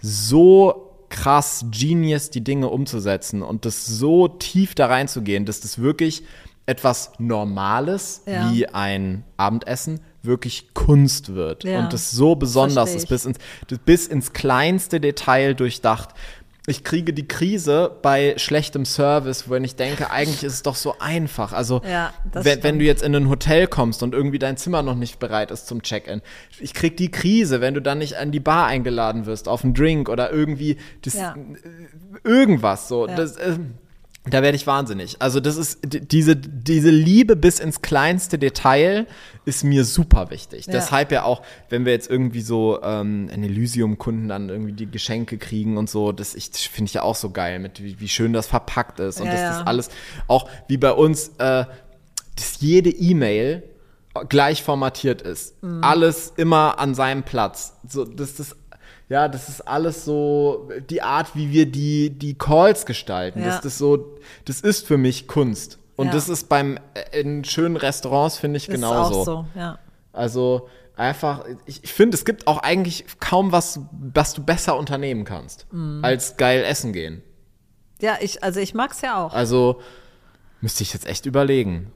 So krass Genius die Dinge umzusetzen und das so tief da reinzugehen, dass das wirklich etwas Normales Ja. wie ein Abendessen wirklich Kunst wird Ja. und das so besonders Versteh ist, ich. bis ins, bis ins kleinste Detail durchdacht. Ich kriege die Krise bei schlechtem Service, wenn ich denke, eigentlich ist es doch so einfach. Also Ja, das wenn, wenn stimmt. du jetzt in ein Hotel kommst und irgendwie dein Zimmer noch nicht bereit ist zum Check-in. Ich krieg die Krise, wenn du dann nicht an die Bar eingeladen wirst, auf einen Drink oder irgendwie das, Ja. irgendwas so. Ja. Das, äh, da werde ich wahnsinnig. Also das ist d- diese, diese Liebe bis ins kleinste Detail ist mir super wichtig. Ja. Deshalb ja auch, wenn wir jetzt irgendwie so ähm, in Elysium-Kunden dann irgendwie die Geschenke kriegen und so, das, ich, das finde ich ja auch so geil, mit wie, wie schön das verpackt ist und Ja, dass ja. das alles, auch wie bei uns, äh, dass jede E-Mail gleich formatiert ist. Mhm. Alles immer an seinem Platz. So, dass das Ja, das ist alles so die Art, wie wir die, die Calls gestalten. Ja. Das, das, so, das ist für mich Kunst. Und Ja. das ist beim äh, in schönen Restaurants, finde ich, Das genauso. ist auch so, ja. Also einfach, ich, ich finde, es gibt auch eigentlich kaum was, was du besser unternehmen kannst, Mhm. als geil essen gehen. Ja, ich, also ich mag's ja auch. Also müsste ich jetzt echt überlegen.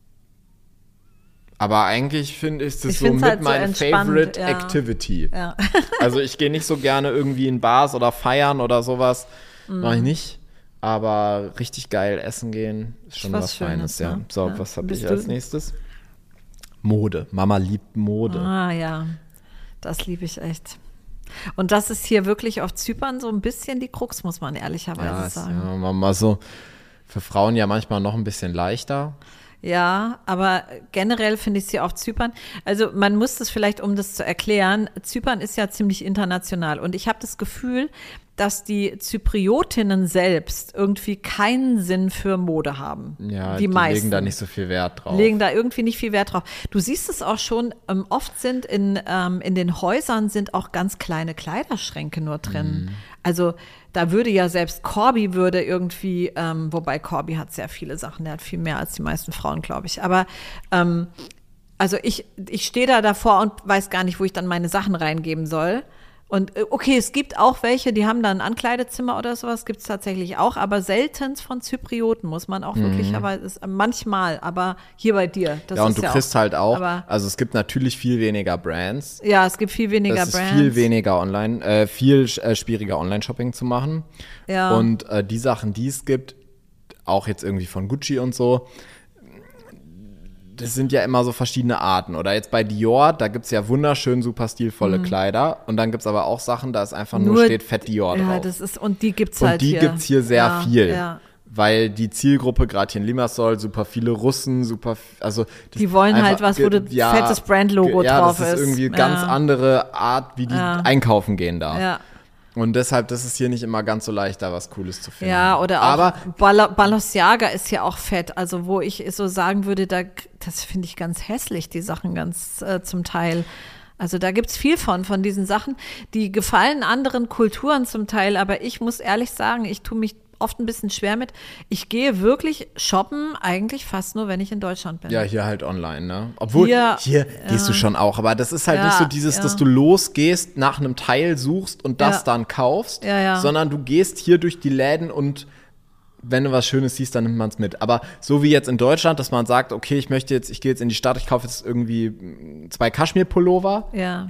Aber eigentlich finde ich, ist das Ich so find's mit halt so meine entspannt, Favorite ja. Activity. Ja. Also ich gehe nicht so gerne irgendwie in Bars oder feiern oder sowas. Mhm. Mache ich nicht. Aber richtig geil essen gehen ist schon Was was, Feines, Schönes, ja. ne? So, Ja. was habe Bist ich du- als nächstes? Mode. Mama liebt Mode. Ah ja, das liebe ich echt. Und das ist hier wirklich auf Zypern so ein bisschen die Krux, muss man ehrlicherweise Ja, ist, sagen. ja, Mama so für Frauen ja manchmal noch ein bisschen leichter. Ja, aber generell finde ich es hier auf Zypern, also man muss das vielleicht, um das zu erklären, Zypern ist ja ziemlich international und ich habe das Gefühl, dass die Zypriotinnen selbst irgendwie keinen Sinn für Mode haben. Ja, die, die meisten. legen da nicht so viel Wert drauf. Legen da irgendwie nicht viel Wert drauf. Du siehst es auch schon, ähm, oft sind in, ähm, in den Häusern sind auch ganz kleine Kleiderschränke nur drin. Mhm. Also da würde ja selbst Corby würde irgendwie, ähm, wobei Corby hat sehr viele Sachen, der hat viel mehr als die meisten Frauen, glaube ich. Aber ähm, also ich, ich stehe da davor und weiß gar nicht, wo ich dann meine Sachen reingeben soll. Und äh, okay, es gibt auch welche, die haben dann ein Ankleidezimmer oder sowas, gibt es tatsächlich auch, aber selten von Zyprioten, muss man auch wirklich, aber es ist manchmal, aber hier bei dir, das ja, und ist du ja kriegst auch, halt auch, aber, also es gibt natürlich viel weniger Brands. ja, es gibt viel weniger Es ist Brands. viel weniger online, äh, viel äh, schwieriger Online-Shopping zu machen. Ja. Und äh, die Sachen, die es gibt, auch jetzt irgendwie von Gucci und so, das sind ja immer so verschiedene Arten. Oder jetzt bei Dior, da gibt es ja wunderschön super stilvolle Kleider. Und dann gibt es aber auch Sachen, da ist einfach nur, Mhm. Nur- steht Fett Dior Ja, drauf. das ist, und die gibt's und halt die hier. gibt es hier sehr ja, viel. Ja. Weil die Zielgruppe, gerade hier in Limassol, super viele Russen, super, f- also das Die wollen halt was, wo ge- du fettes Brandlogo ja, drauf das ist ist. irgendwie eine Ja. ganz andere Art, wie die Ja. einkaufen gehen da. Ja. Und deshalb, das ist hier nicht immer ganz so leicht, da was Cooles zu finden. Ja, oder auch Aber Bal- Balenciaga ist ja auch fett. Also wo ich so sagen würde, da, das finde ich ganz hässlich, die Sachen ganz äh, zum Teil. Also da gibt's viel von, von diesen Sachen. Die gefallen anderen Kulturen zum Teil, aber ich muss ehrlich sagen, ich tue mich oft ein bisschen schwer mit. Ich gehe wirklich shoppen eigentlich fast nur, wenn ich in Deutschland bin. ja, hier halt online, ne? Obwohl, Hier, hier, gehst du schon auch, aber das ist halt Ja, nicht so dieses, ja. dass du losgehst, nach einem Teil suchst und das Ja. dann kaufst, Ja, ja. sondern du gehst hier durch die Läden und wenn du was Schönes siehst, dann nimmt man es mit. Aber so wie jetzt in Deutschland, dass man sagt, okay, ich möchte jetzt, ich gehe jetzt in die Stadt, ich kaufe jetzt irgendwie mm, zwei Kaschmir-Pullover, Ja. das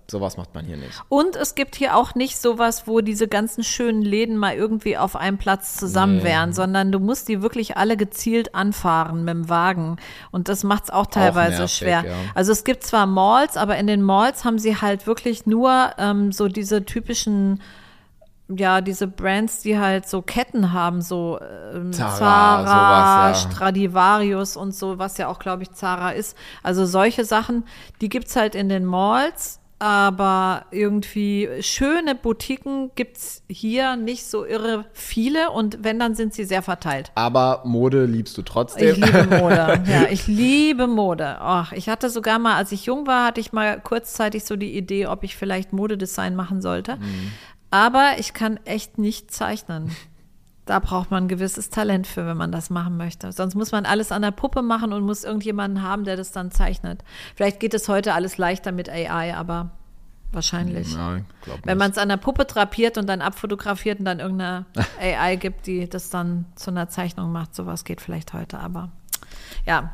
sowas macht man hier nicht. Und es gibt hier auch nicht sowas, wo diese ganzen schönen Läden mal irgendwie auf einem Platz zusammen nee. wären, sondern du musst die wirklich alle gezielt anfahren mit dem Wagen. Und das macht es auch teilweise auch nervig, schwer. Ja. Also es gibt zwar Malls, aber in den Malls haben sie halt wirklich nur ähm, so diese typischen, ja, diese Brands, die halt so Ketten haben, so ähm, Zara, Zara sowas, ja. Stradivarius und so, was ja auch, glaube ich, Zara ist. Also solche Sachen, die gibt's halt in den Malls. Aber irgendwie schöne Boutiquen gibt's hier nicht so irre viele und wenn, dann sind sie sehr verteilt. Aber Mode liebst du trotzdem? Ich liebe Mode, ja, ich liebe Mode. Och, ich hatte sogar mal, als ich jung war, hatte ich mal kurzzeitig so die Idee, ob ich vielleicht Modedesign machen sollte. Mhm. Aber ich kann echt nicht zeichnen. Da braucht man ein gewisses Talent für, wenn man das machen möchte. Sonst muss man alles an der Puppe machen und muss irgendjemanden haben, der das dann zeichnet. Vielleicht geht es heute alles leichter mit A I, aber wahrscheinlich. Nein, glaub nicht. Wenn man es an der Puppe drapiert und dann abfotografiert und dann irgendeine A I gibt, die das dann zu einer Zeichnung macht, sowas geht vielleicht heute, aber ja.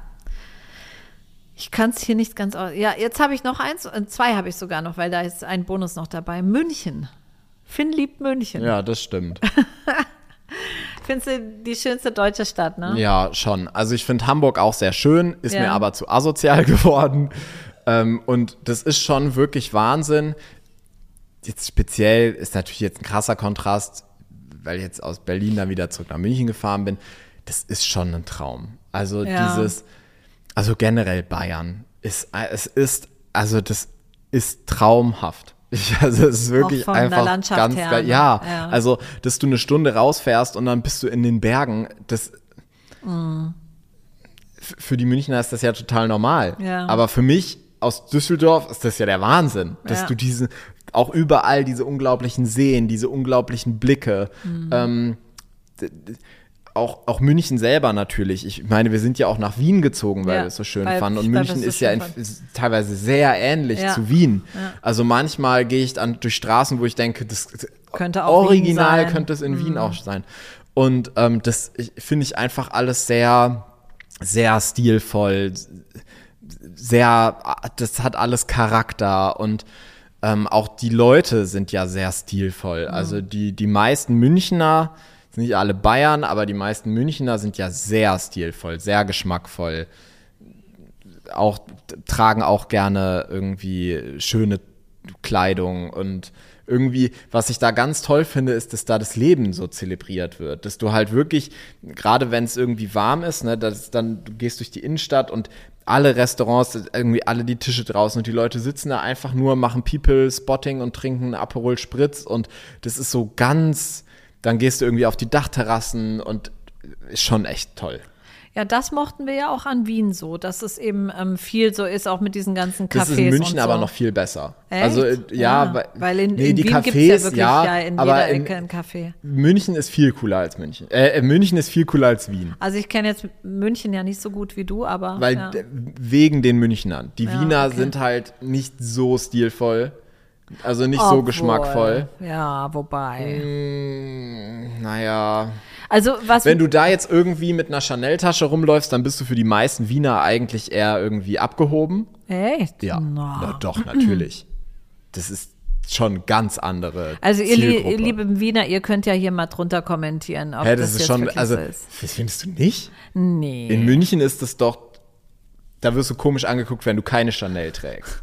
Ich kann es hier nicht ganz aus. Ja, jetzt habe ich noch eins, und zwei habe ich sogar noch, weil da ist ein Bonus noch dabei. München. Finn liebt München. Ja, das stimmt. Findest du die schönste deutsche Stadt, ne? Ja, schon. Also ich finde Hamburg auch sehr schön, ist ja. mir aber zu asozial geworden. Ähm, und das ist schon wirklich Wahnsinn. Jetzt speziell ist natürlich jetzt ein krasser Kontrast, weil ich jetzt aus Berlin dann wieder zurück nach München gefahren bin. Das ist schon ein Traum. Also ja. dieses, also generell Bayern ist, es ist, also das ist traumhaft. Ich, also es ist wirklich einfach ganz her, geil. Ja, ja, also dass du eine Stunde rausfährst und dann bist du in den Bergen, das mm. f- für die Münchner ist das ja total normal. Ja. Aber für mich aus Düsseldorf ist das ja der Wahnsinn, dass ja. du diese, auch überall diese unglaublichen Seen, diese unglaublichen Blicke, mm. ähm, d- d- Auch, auch München selber natürlich. Ich meine, wir sind ja auch nach Wien gezogen, weil ja, wir es so schön fanden. Und München ist ja in, ist teilweise sehr ähnlich ja. zu Wien. Ja. Also manchmal gehe ich dann durch Straßen, wo ich denke, das könnte auch original könnte es in mhm. Wien auch sein. Und ähm, das finde ich einfach alles sehr, sehr stilvoll. Sehr, das hat alles Charakter. Und ähm, auch die Leute sind ja sehr stilvoll. Mhm. Also die, die meisten Münchner, nicht alle Bayern, aber die meisten Münchner sind ja sehr stilvoll, sehr geschmackvoll. Auch tragen auch gerne irgendwie schöne Kleidung und irgendwie, was ich da ganz toll finde, ist, dass da das Leben so zelebriert wird. Dass du halt wirklich, gerade wenn es irgendwie warm ist, ne, dass dann du gehst durch die Innenstadt und alle Restaurants, irgendwie alle die Tische draußen und die Leute sitzen da einfach nur, machen People-Spotting und trinken Aperol Spritz und das ist so ganz. Dann gehst du irgendwie auf die Dachterrassen und ist schon echt toll. Ja, das mochten wir ja auch an Wien so, dass es eben ähm, viel so ist, auch mit diesen ganzen Cafés. Das ist in München und so. aber noch viel besser. Echt? Also äh, ja, ja, weil, weil in, nee, in die Wien Cafés, gibt es ja wirklich ja, ja in aber jeder in, Ecke ein Café. München ist viel cooler als München. Äh, München ist viel cooler als Wien. Also ich kenne jetzt München ja nicht so gut wie du, aber Weil ja. d- wegen den Münchnern. Die Ja, Wiener okay. sind halt nicht so stilvoll. Also nicht Obwohl, so geschmackvoll. Ja, wobei. Mm, naja. Also was Wenn du da jetzt irgendwie mit einer Chanel-Tasche rumläufst, dann bist du für die meisten Wiener eigentlich eher irgendwie abgehoben. Echt? Ja, No. na doch, natürlich. Das ist schon ganz andere Also ihr, li- Zielgruppe. ihr lieben Wiener, ihr könnt ja hier mal drunter kommentieren, ob Hä, das, das ist jetzt schon, wirklich also, so ist. das findest du nicht? Nee. In München ist es doch, da wirst du komisch angeguckt, wenn du keine Chanel trägst.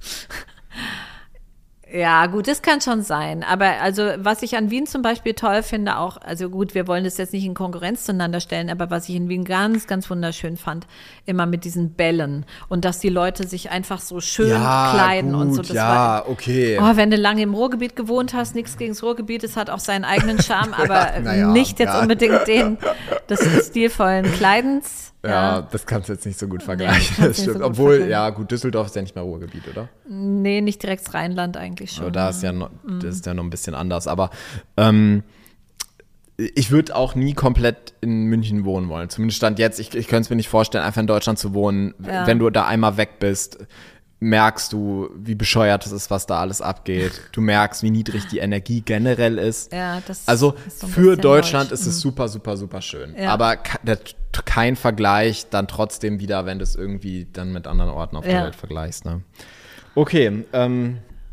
Ja, gut, das kann schon sein. Aber also, was ich an Wien zum Beispiel toll finde, auch, also gut, wir wollen das jetzt nicht in Konkurrenz zueinander stellen, aber was ich in Wien ganz, ganz wunderschön fand, immer mit diesen Bällen und dass die Leute sich einfach so schön Ja, kleiden gut, und so. Das ja, war, okay. oh, wenn du lange im Ruhrgebiet gewohnt hast, nichts gegen das Ruhrgebiet, es hat auch seinen eigenen Charme, aber Na ja, nicht jetzt ja. unbedingt den des stilvollen Kleidens. Ja, Ja, das kannst du jetzt nicht so gut Nee, vergleichen. kannst das nicht so stimmt. gut Obwohl, vergleichen. ja, gut, Düsseldorf ist ja nicht mehr Ruhrgebiet, oder? nee, nicht direkt das Rheinland eigentlich schon. Aber da ist ja noch, das ist ja noch ein bisschen anders. Aber ähm, ich würde auch nie komplett in München wohnen wollen. Zumindest Stand jetzt. Ich, ich könnte es mir nicht vorstellen, einfach in Deutschland zu wohnen. Ja. Wenn du da einmal weg bist, merkst du, wie bescheuert es ist, was da alles abgeht. Du merkst, wie niedrig die Energie generell ist. Ja, das Also ist so ein für bisschen Deutschland deutsch. ist es Mhm. super, super, super schön. Ja. Aber ke- der- kein Vergleich dann trotzdem wieder, wenn du es irgendwie dann mit anderen Orten auf der Ja. Welt vergleichst. Ne? Okay, ähm,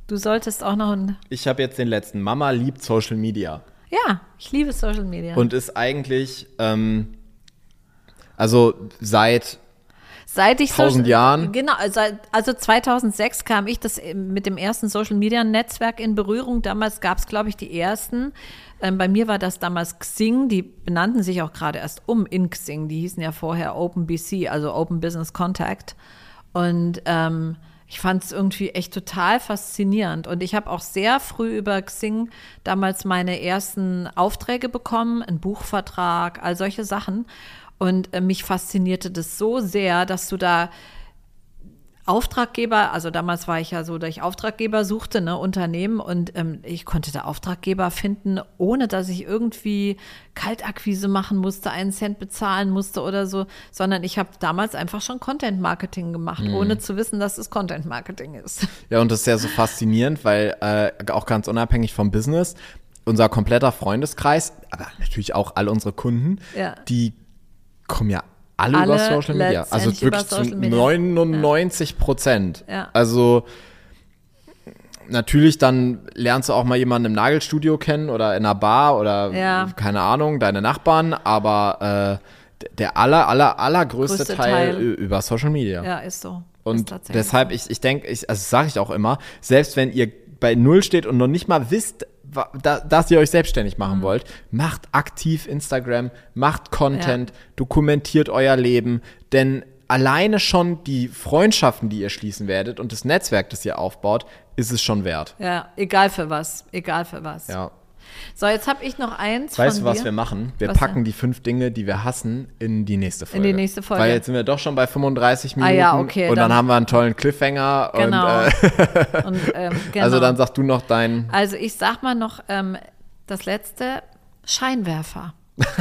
Du solltest auch noch ein... Ich habe jetzt den letzten. Mama liebt Social Media. Ja, ich liebe Social Media. Und ist eigentlich, ähm, also seit... Seit ich tausend Social, Jahren? Genau, also, also zweitausendsechs kam ich das mit dem ersten Social-Media-Netzwerk in Berührung. Damals gab es, glaube ich, die ersten. Ähm, bei mir war das damals Xing. Die benannten sich auch gerade erst um in Xing. Die hießen ja vorher OpenBC, also Open Business Contact. Und ähm, ich fand es irgendwie echt total faszinierend. Und ich habe auch sehr früh über Xing damals meine ersten Aufträge bekommen, einen Buchvertrag, all solche Sachen. Und äh, mich faszinierte das so sehr, dass du da Auftraggeber, also damals war ich ja so, dass ich Auftraggeber suchte, ne, Unternehmen, und ähm, ich konnte da Auftraggeber finden, ohne dass ich irgendwie Kaltakquise machen musste, einen Cent bezahlen musste oder so, sondern ich habe damals einfach schon Content-Marketing gemacht, mhm. ohne zu wissen, dass es Content-Marketing ist. Ja, und das ist ja so faszinierend, weil äh, auch ganz unabhängig vom Business, unser kompletter Freundeskreis, aber natürlich auch all unsere Kunden, ja. die kommen ja alle, alle über Social Media. Also wirklich zu neunundneunzig Prozent. Ja. Ja. Also natürlich, dann lernst du auch mal jemanden im Nagelstudio kennen oder in einer Bar oder ja. keine Ahnung, deine Nachbarn, aber äh, der aller, aller, allergrößte Größte Teil, Teil über Social Media. Ja, ist so. Und ist deshalb, so. ich, ich denke, ich, also das sage ich auch immer, selbst wenn ihr bei Null steht und noch nicht mal wisst, Da, dass ihr euch selbstständig machen mhm. wollt, macht aktiv Instagram, macht Content, ja. dokumentiert euer Leben, denn alleine schon die Freundschaften, die ihr schließen werdet und das Netzwerk, das ihr aufbaut, ist es schon wert. Ja, egal für was, egal für was. Ja. So, jetzt habe ich noch eins Weißt von du, was dir? wir machen? Wir was packen denn? die fünf Dinge, die wir hassen, in die nächste Folge. In die nächste Folge. Weil jetzt sind wir doch schon bei fünfunddreißig Minuten. Ah ja, okay. Und dann, dann haben wir einen tollen Cliffhanger. Genau. Und, äh, und, ähm, genau. Also dann sagst du noch dein... Also ich sag mal noch ähm, das letzte, Scheinwerfer.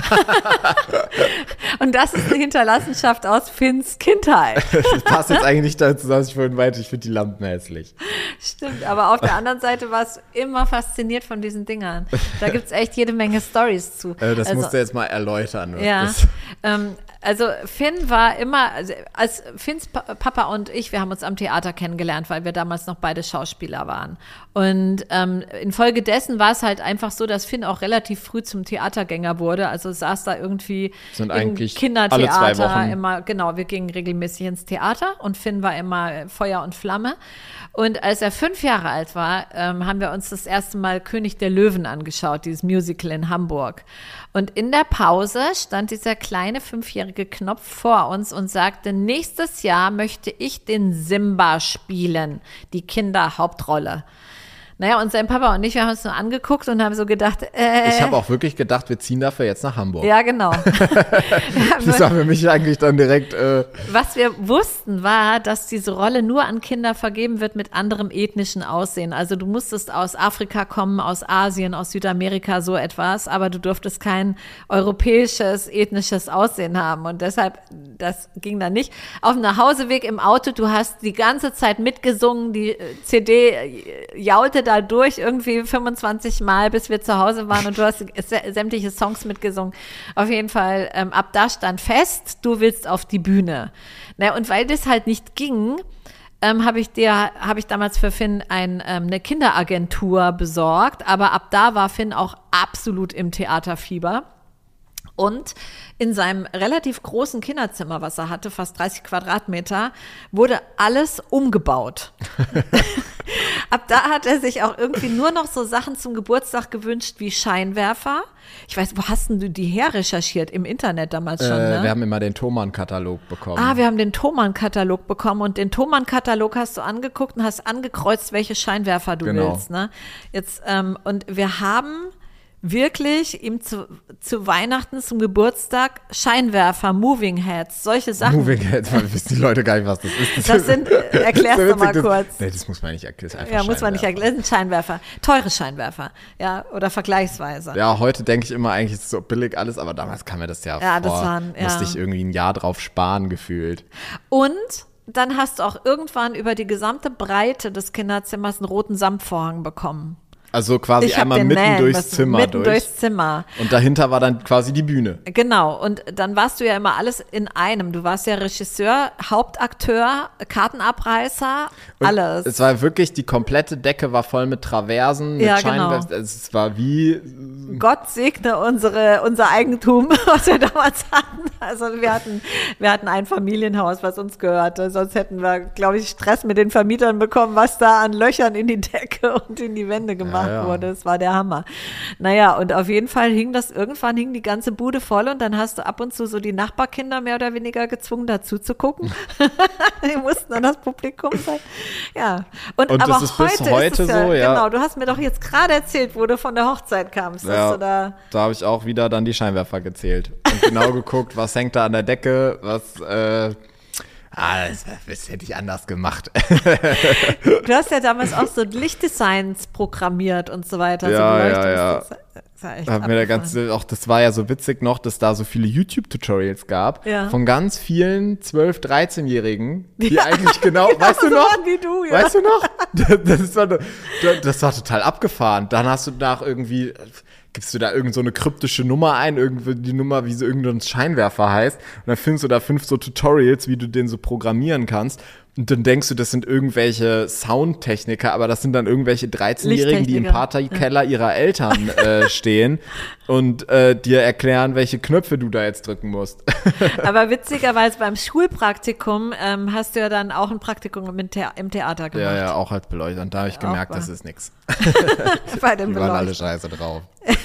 Und das ist eine Hinterlassenschaft aus Finns Kindheit. Das passt jetzt eigentlich nicht dazu, dass ich vorhin meinte, ich finde die Lampen hässlich. Stimmt, aber auf der anderen Seite war es immer fasziniert von diesen Dingern. Da gibt es echt jede Menge Storys zu. Äh, das also, musst du jetzt mal erläutern. Ja, ähm, also Finn war immer, also als Finns Papa und ich, wir haben uns am Theater kennengelernt, weil wir damals noch beide Schauspieler waren. Und ähm, infolgedessen war es halt einfach so, dass Finn auch relativ früh zum Theatergänger wurde. Also saß da irgendwie sind im eigentlich Kindertheater alle zwei Wochen. immer, genau, wir gingen regelmäßig ins Theater und Finn war immer Feuer und Flamme. Und als er fünf Jahre alt war, ähm, haben wir uns das erste Mal König der Löwen angeschaut, dieses Musical in Hamburg. Und in der Pause stand dieser kleine fünfjährige Knopf vor uns und sagte, nächstes Jahr möchte ich den Simba spielen, die Kinderhauptrolle. Naja, und sein Papa und ich, wir haben uns nur angeguckt und haben so gedacht, äh. Ich habe auch wirklich gedacht, wir ziehen dafür jetzt nach Hamburg. Ja, genau. Das war für mich eigentlich dann direkt. Äh Was wir wussten, war, dass diese Rolle nur an Kinder vergeben wird mit anderem ethnischen Aussehen. Also du musstest aus Afrika kommen, aus Asien, aus Südamerika, so etwas, aber du durftest kein europäisches, ethnisches Aussehen haben. Und deshalb, das ging dann nicht. Auf dem Nachhauseweg im Auto, du hast die ganze Zeit mitgesungen, die C D jaulte da durch irgendwie fünfundzwanzig Mal, bis wir zu Hause waren und du hast sämtliche Songs mitgesungen. Auf jeden Fall, ähm, ab da stand fest, du willst auf die Bühne. Na, und weil das halt nicht ging, ähm, habe ich dir, habe ich damals für Finn ein, ähm, eine Kinderagentur besorgt, aber ab da war Finn auch absolut im Theaterfieber. Und in seinem relativ großen Kinderzimmer, was er hatte, fast dreißig Quadratmeter, wurde alles umgebaut. Ab da hat er sich auch irgendwie nur noch so Sachen zum Geburtstag gewünscht wie Scheinwerfer. Ich weiß, wo hast denn du die her recherchiert? Im Internet damals schon, äh, ne? Wir haben immer den Thomann-Katalog bekommen. Ah, wir haben den Thomann-Katalog bekommen und den Thomann-Katalog hast du angeguckt und hast angekreuzt, welche Scheinwerfer du genau. willst, ne? Jetzt, ähm, und wir haben wirklich ihm zu, zu Weihnachten, zum Geburtstag Scheinwerfer, Moving Heads, solche Sachen. Moving Heads, weil wissen die Leute gar nicht, was das ist. Das sind, äh, erklär's so doch mal das, kurz. Nee, das muss man nicht erklären. Das ist Ja, muss man nicht erklären. Das sind Scheinwerfer. Teure Scheinwerfer. Ja, oder vergleichsweise. Ja, heute denke ich immer, eigentlich ist es so billig alles, aber damals kam mir das ja, ja vor. Das waren, ja. Musste ich irgendwie ein Jahr drauf sparen, gefühlt. Und dann hast du auch irgendwann über die gesamte Breite des Kinderzimmers einen roten Samtvorhang bekommen. Also quasi Ich hab einmal den mitten Man, durchs was- Zimmer mitten durch. durchs Zimmer. Und dahinter war dann quasi die Bühne. Genau, und dann warst du ja immer alles in einem. Du warst ja Regisseur, Hauptakteur, Kartenabreißer, Und alles. Es war wirklich, die komplette Decke war voll mit Traversen, mit Ja, genau. Scheinwerfern. Es war wie, Gott segne unsere, unser Eigentum, was wir damals hatten. Also wir hatten, wir hatten ein Familienhaus, was uns gehörte. Sonst hätten wir, glaube ich, Stress mit den Vermietern bekommen, was da an Löchern in die Decke und in die Wände gemacht Ja, ja. wurde. Das war der Hammer. Naja, und auf jeden Fall hing das, irgendwann hing die ganze Bude voll und dann hast du ab und zu so die Nachbarkinder mehr oder weniger gezwungen, dazu zu gucken. Die mussten dann das Publikum sein. Ja. Und, Und aber das ist bis heute, heute ist es ja, so, ja. Genau, du hast mir doch jetzt gerade erzählt, wo du von der Hochzeit kamst. Dass ja, du da da habe ich auch wieder dann die Scheinwerfer gezählt. Und genau geguckt, was hängt da an der Decke, was, äh, ah, das, das hätte ich anders gemacht. Du hast ja damals auch so Lichtdesigns programmiert und so weiter. Ja, so ja, Beleuchtungs- ja. Das war echt Hab mir der abgefahren. ganze, auch das war ja so witzig noch, dass da so viele YouTube-Tutorials gab Ja. von ganz vielen zwölf-, dreizehnjährigen, die Ja, eigentlich genau, genau weißt du so noch? waren wie du, ja. Weißt du noch? Das war, das war total abgefahren. Dann hast du nach irgendwie, gibst du da irgend so eine kryptische Nummer ein, irgendwie die Nummer, wie so irgendein Scheinwerfer heißt, und dann findest du da fünf so Tutorials, wie du den so programmieren kannst. Und dann denkst du, das sind irgendwelche Soundtechniker, aber das sind dann irgendwelche dreizehnjährigen, die im Lichttechniker. Partykeller ihrer Eltern äh, stehen und äh, dir erklären, welche Knöpfe du da jetzt drücken musst. Aber witzigerweise beim Schulpraktikum ähm, hast du ja dann auch ein Praktikum im, Thea- im Theater gemacht. Ja, ja, auch als Beleuchter. Und da habe ich gemerkt, Auch das wahr. ist nix. Bei den Die waren alle Beleuchtern. scheiße drauf.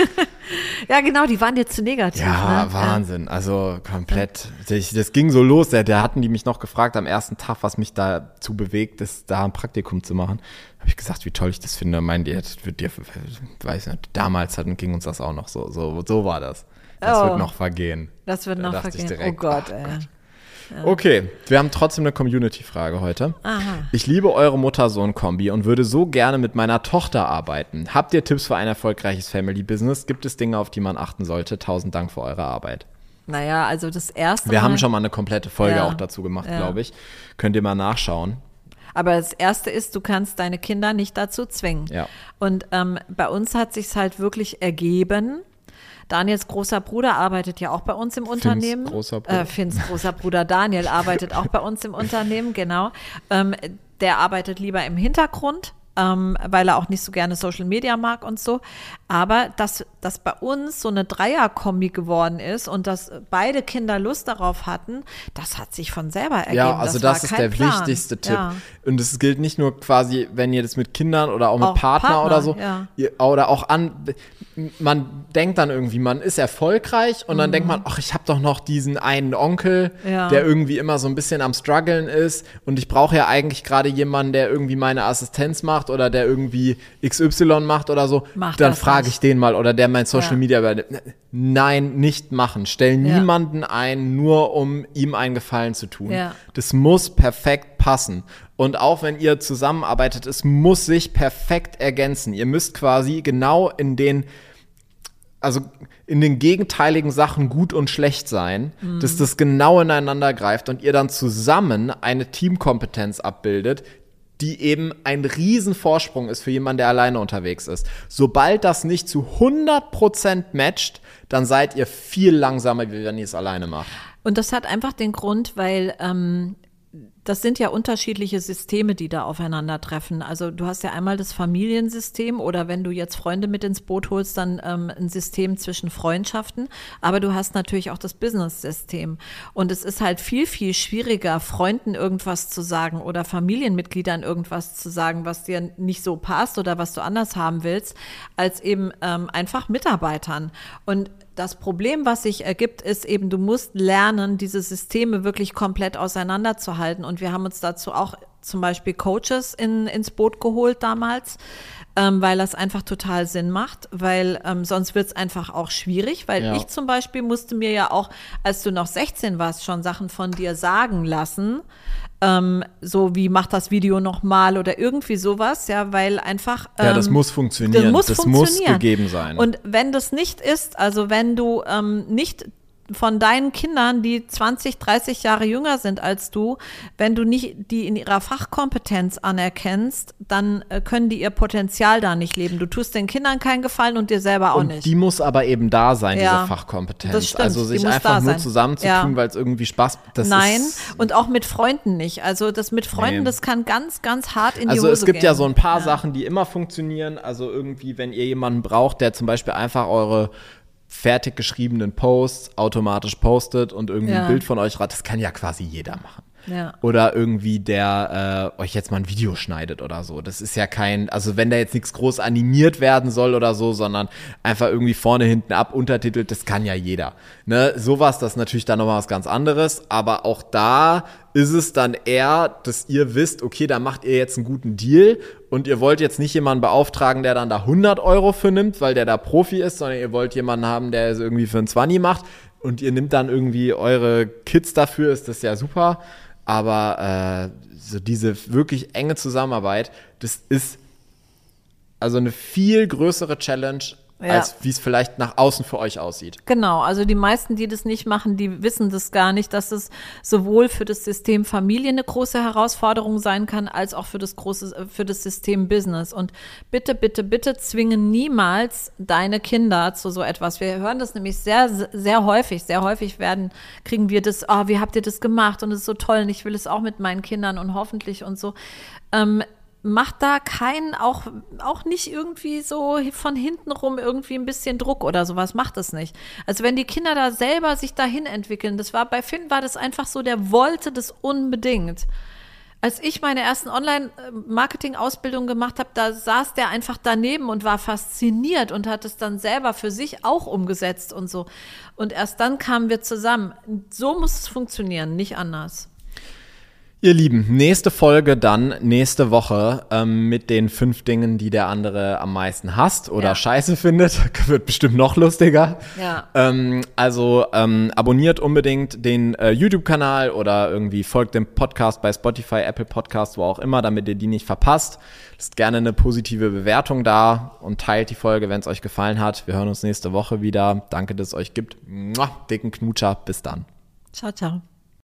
Ja, genau, die waren dir zu negativ. Ja, ne? Wahnsinn. Also komplett. Das, das ging so los. Da, da hatten die mich noch gefragt am ersten Tag, was mich dazu bewegt, das, da ein Praktikum zu machen. Habe ich gesagt, wie toll ich das finde. Meint ihr, das wird dir, weiß nicht, damals hatten, ging uns das auch noch so. So, so war das. Das Oh. wird noch vergehen. Das wird Da noch dachte ich vergehen. direkt, oh Gott, ach ey. Okay, wir haben trotzdem eine Community-Frage heute. Aha. Ich liebe eure Mutter-Sohn-Kombi und würde so gerne mit meiner Tochter arbeiten. Habt ihr Tipps für ein erfolgreiches Family-Business? Gibt es Dinge, auf die man achten sollte? Tausend Dank für eure Arbeit. Naja, also das erste Wir Mal, haben schon mal eine komplette Folge Ja, auch dazu gemacht, ja. glaube ich. Könnt ihr mal nachschauen. aber das erste ist, du kannst deine Kinder nicht dazu zwingen. Ja. Und ähm, bei uns hat sich's halt wirklich ergeben. Daniels großer Bruder arbeitet ja auch bei uns im Unternehmen. großer Bruder. Äh, Finns großer Bruder Daniel arbeitet auch bei uns im Unternehmen, genau. Ähm, der arbeitet lieber im Hintergrund, ähm, weil er auch nicht so gerne Social Media mag und so. Aber dass, dass bei uns so eine Dreier-Kombi geworden ist und dass beide Kinder Lust darauf hatten, das hat sich von selber ergeben. Ja, also das, war ist kein der Plan. wichtigste Tipp. Ja. Und es gilt nicht nur quasi, wenn ihr das mit Kindern oder auch mit Auch Partner, Partner, oder so, ja. ihr, oder auch an, man denkt dann irgendwie, man ist erfolgreich und dann denkt man, ach, ich habe doch noch diesen einen Onkel, Mhm. Ja. der irgendwie immer so ein bisschen am struggeln ist und ich brauche ja eigentlich gerade jemanden, der irgendwie meine Assistenz macht oder der irgendwie X Y macht oder so. Macht dann das frage nicht. ich den mal oder der mein Social Ja. Media übernimmt. Nein, nicht machen. Stell Ja. niemanden ein, nur um ihm einen Gefallen zu tun. Ja. Das muss perfekt passen. Und auch wenn ihr zusammenarbeitet, es muss sich perfekt ergänzen. Ihr müsst quasi genau in den, also in den gegenteiligen Sachen gut und schlecht sein, Mhm. dass das genau ineinander greift und ihr dann zusammen eine Teamkompetenz abbildet, die eben ein Riesenvorsprung ist für jemanden, der alleine unterwegs ist. Sobald das nicht zu hundert Prozent matcht, dann seid ihr viel langsamer, wie wenn ihr es alleine macht. Und das hat einfach den Grund, weil ähm, das sind ja unterschiedliche Systeme, die da aufeinandertreffen. Also du hast ja einmal das Familiensystem oder wenn du jetzt Freunde mit ins Boot holst, dann ähm, ein System zwischen Freundschaften. Aber du hast natürlich auch das Business-System. Und es ist halt viel, viel schwieriger, Freunden irgendwas zu sagen oder Familienmitgliedern irgendwas zu sagen, was dir nicht so passt oder was du anders haben willst, als eben ähm, einfach Mitarbeitern. Und das Problem, was sich ergibt, ist eben, du musst lernen, diese Systeme wirklich komplett auseinanderzuhalten. Und wir haben uns dazu auch zum Beispiel Coaches in, ins Boot geholt damals, ähm, weil das einfach total Sinn macht, weil ähm, sonst wird es einfach auch schwierig, weil Ja. ich zum Beispiel musste mir ja auch, als du noch sechzehn warst, schon Sachen von dir sagen lassen, ähm, so wie mach das Video nochmal oder irgendwie sowas, ja, weil einfach ähm, Ja, das muss funktionieren. das muss das funktionieren. muss gegeben sein. Und wenn das nicht ist, also wenn du ähm, nicht von deinen Kindern, die zwanzig, dreißig Jahre jünger sind als du, wenn du nicht die in ihrer Fachkompetenz anerkennst, dann äh, können die ihr Potenzial da nicht leben. Du tust den Kindern keinen Gefallen und dir selber auch und nicht. Die muss aber eben da sein, ja, diese Fachkompetenz. das stimmt, also sich die muss einfach da nur sein. zusammenzutun, ja. weil es irgendwie Spaß das Nein, ist, und auch mit Freunden nicht. Also das mit Freunden, Nee. das kann ganz, ganz hart in die Also Hose es gibt gehen. ja so ein paar ja. Sachen, die immer funktionieren. Also irgendwie, wenn ihr jemanden braucht, der zum Beispiel einfach eure fertig geschriebenen Posts automatisch postet und irgendwie Ja. ein Bild von euch hat, das kann ja quasi jeder machen. Ja. Oder irgendwie der äh, euch jetzt mal ein Video schneidet oder so. Das ist ja kein, also wenn da jetzt nichts groß animiert werden soll oder so, sondern einfach irgendwie vorne, hinten ab, untertitelt, das kann ja jeder. Ne? Sowas, das ist natürlich dann nochmal was ganz anderes, aber auch da ist es dann eher, dass ihr wisst, okay, da macht ihr jetzt einen guten Deal und ihr wollt jetzt nicht jemanden beauftragen, der dann da hundert Euro für nimmt, weil der da Profi ist, sondern ihr wollt jemanden haben, der es irgendwie für einen zwanzig macht und ihr nimmt dann irgendwie eure Kids dafür, ist das ja super. Aber äh, so diese wirklich enge Zusammenarbeit, das ist also eine viel größere Challenge, Ja. als wie es vielleicht nach außen für euch aussieht. Genau, also die meisten, die das nicht machen, die wissen das gar nicht, dass es sowohl für das System Familie eine große Herausforderung sein kann, als auch für das große, für das System Business. Und bitte, bitte, bitte zwinge niemals deine Kinder zu so etwas. Wir hören das nämlich sehr, sehr häufig. Sehr häufig werden, kriegen wir das, oh, wie habt ihr das gemacht? Und es ist so toll und ich will es auch mit meinen Kindern und hoffentlich und so. Ähm, Macht da keinen, auch, auch nicht irgendwie so von hinten rum irgendwie ein bisschen Druck oder sowas, macht es nicht. Also wenn die Kinder da selber sich dahin entwickeln, das war bei Finn war das einfach so, der wollte das unbedingt. Als ich meine ersten Online-Marketing-Ausbildung gemacht habe, da saß der einfach daneben und war fasziniert und hat es dann selber für sich auch umgesetzt und so. Und erst dann kamen wir zusammen. So muss es funktionieren, nicht anders. Ihr Lieben, nächste Folge dann, nächste Woche ähm, mit den fünf Dingen, die der andere am meisten hasst oder Ja. scheiße findet. Wird bestimmt noch lustiger. Ja. Ähm, also ähm, abonniert unbedingt den äh, YouTube-Kanal oder irgendwie folgt dem Podcast bei Spotify, Apple Podcast, wo auch immer, damit ihr die nicht verpasst. Lasst gerne eine positive Bewertung da und teilt die Folge, wenn es euch gefallen hat. Wir hören uns nächste Woche wieder. Danke, dass es euch gibt. Mua, dicken Knutscher. Bis dann. Ciao, ciao.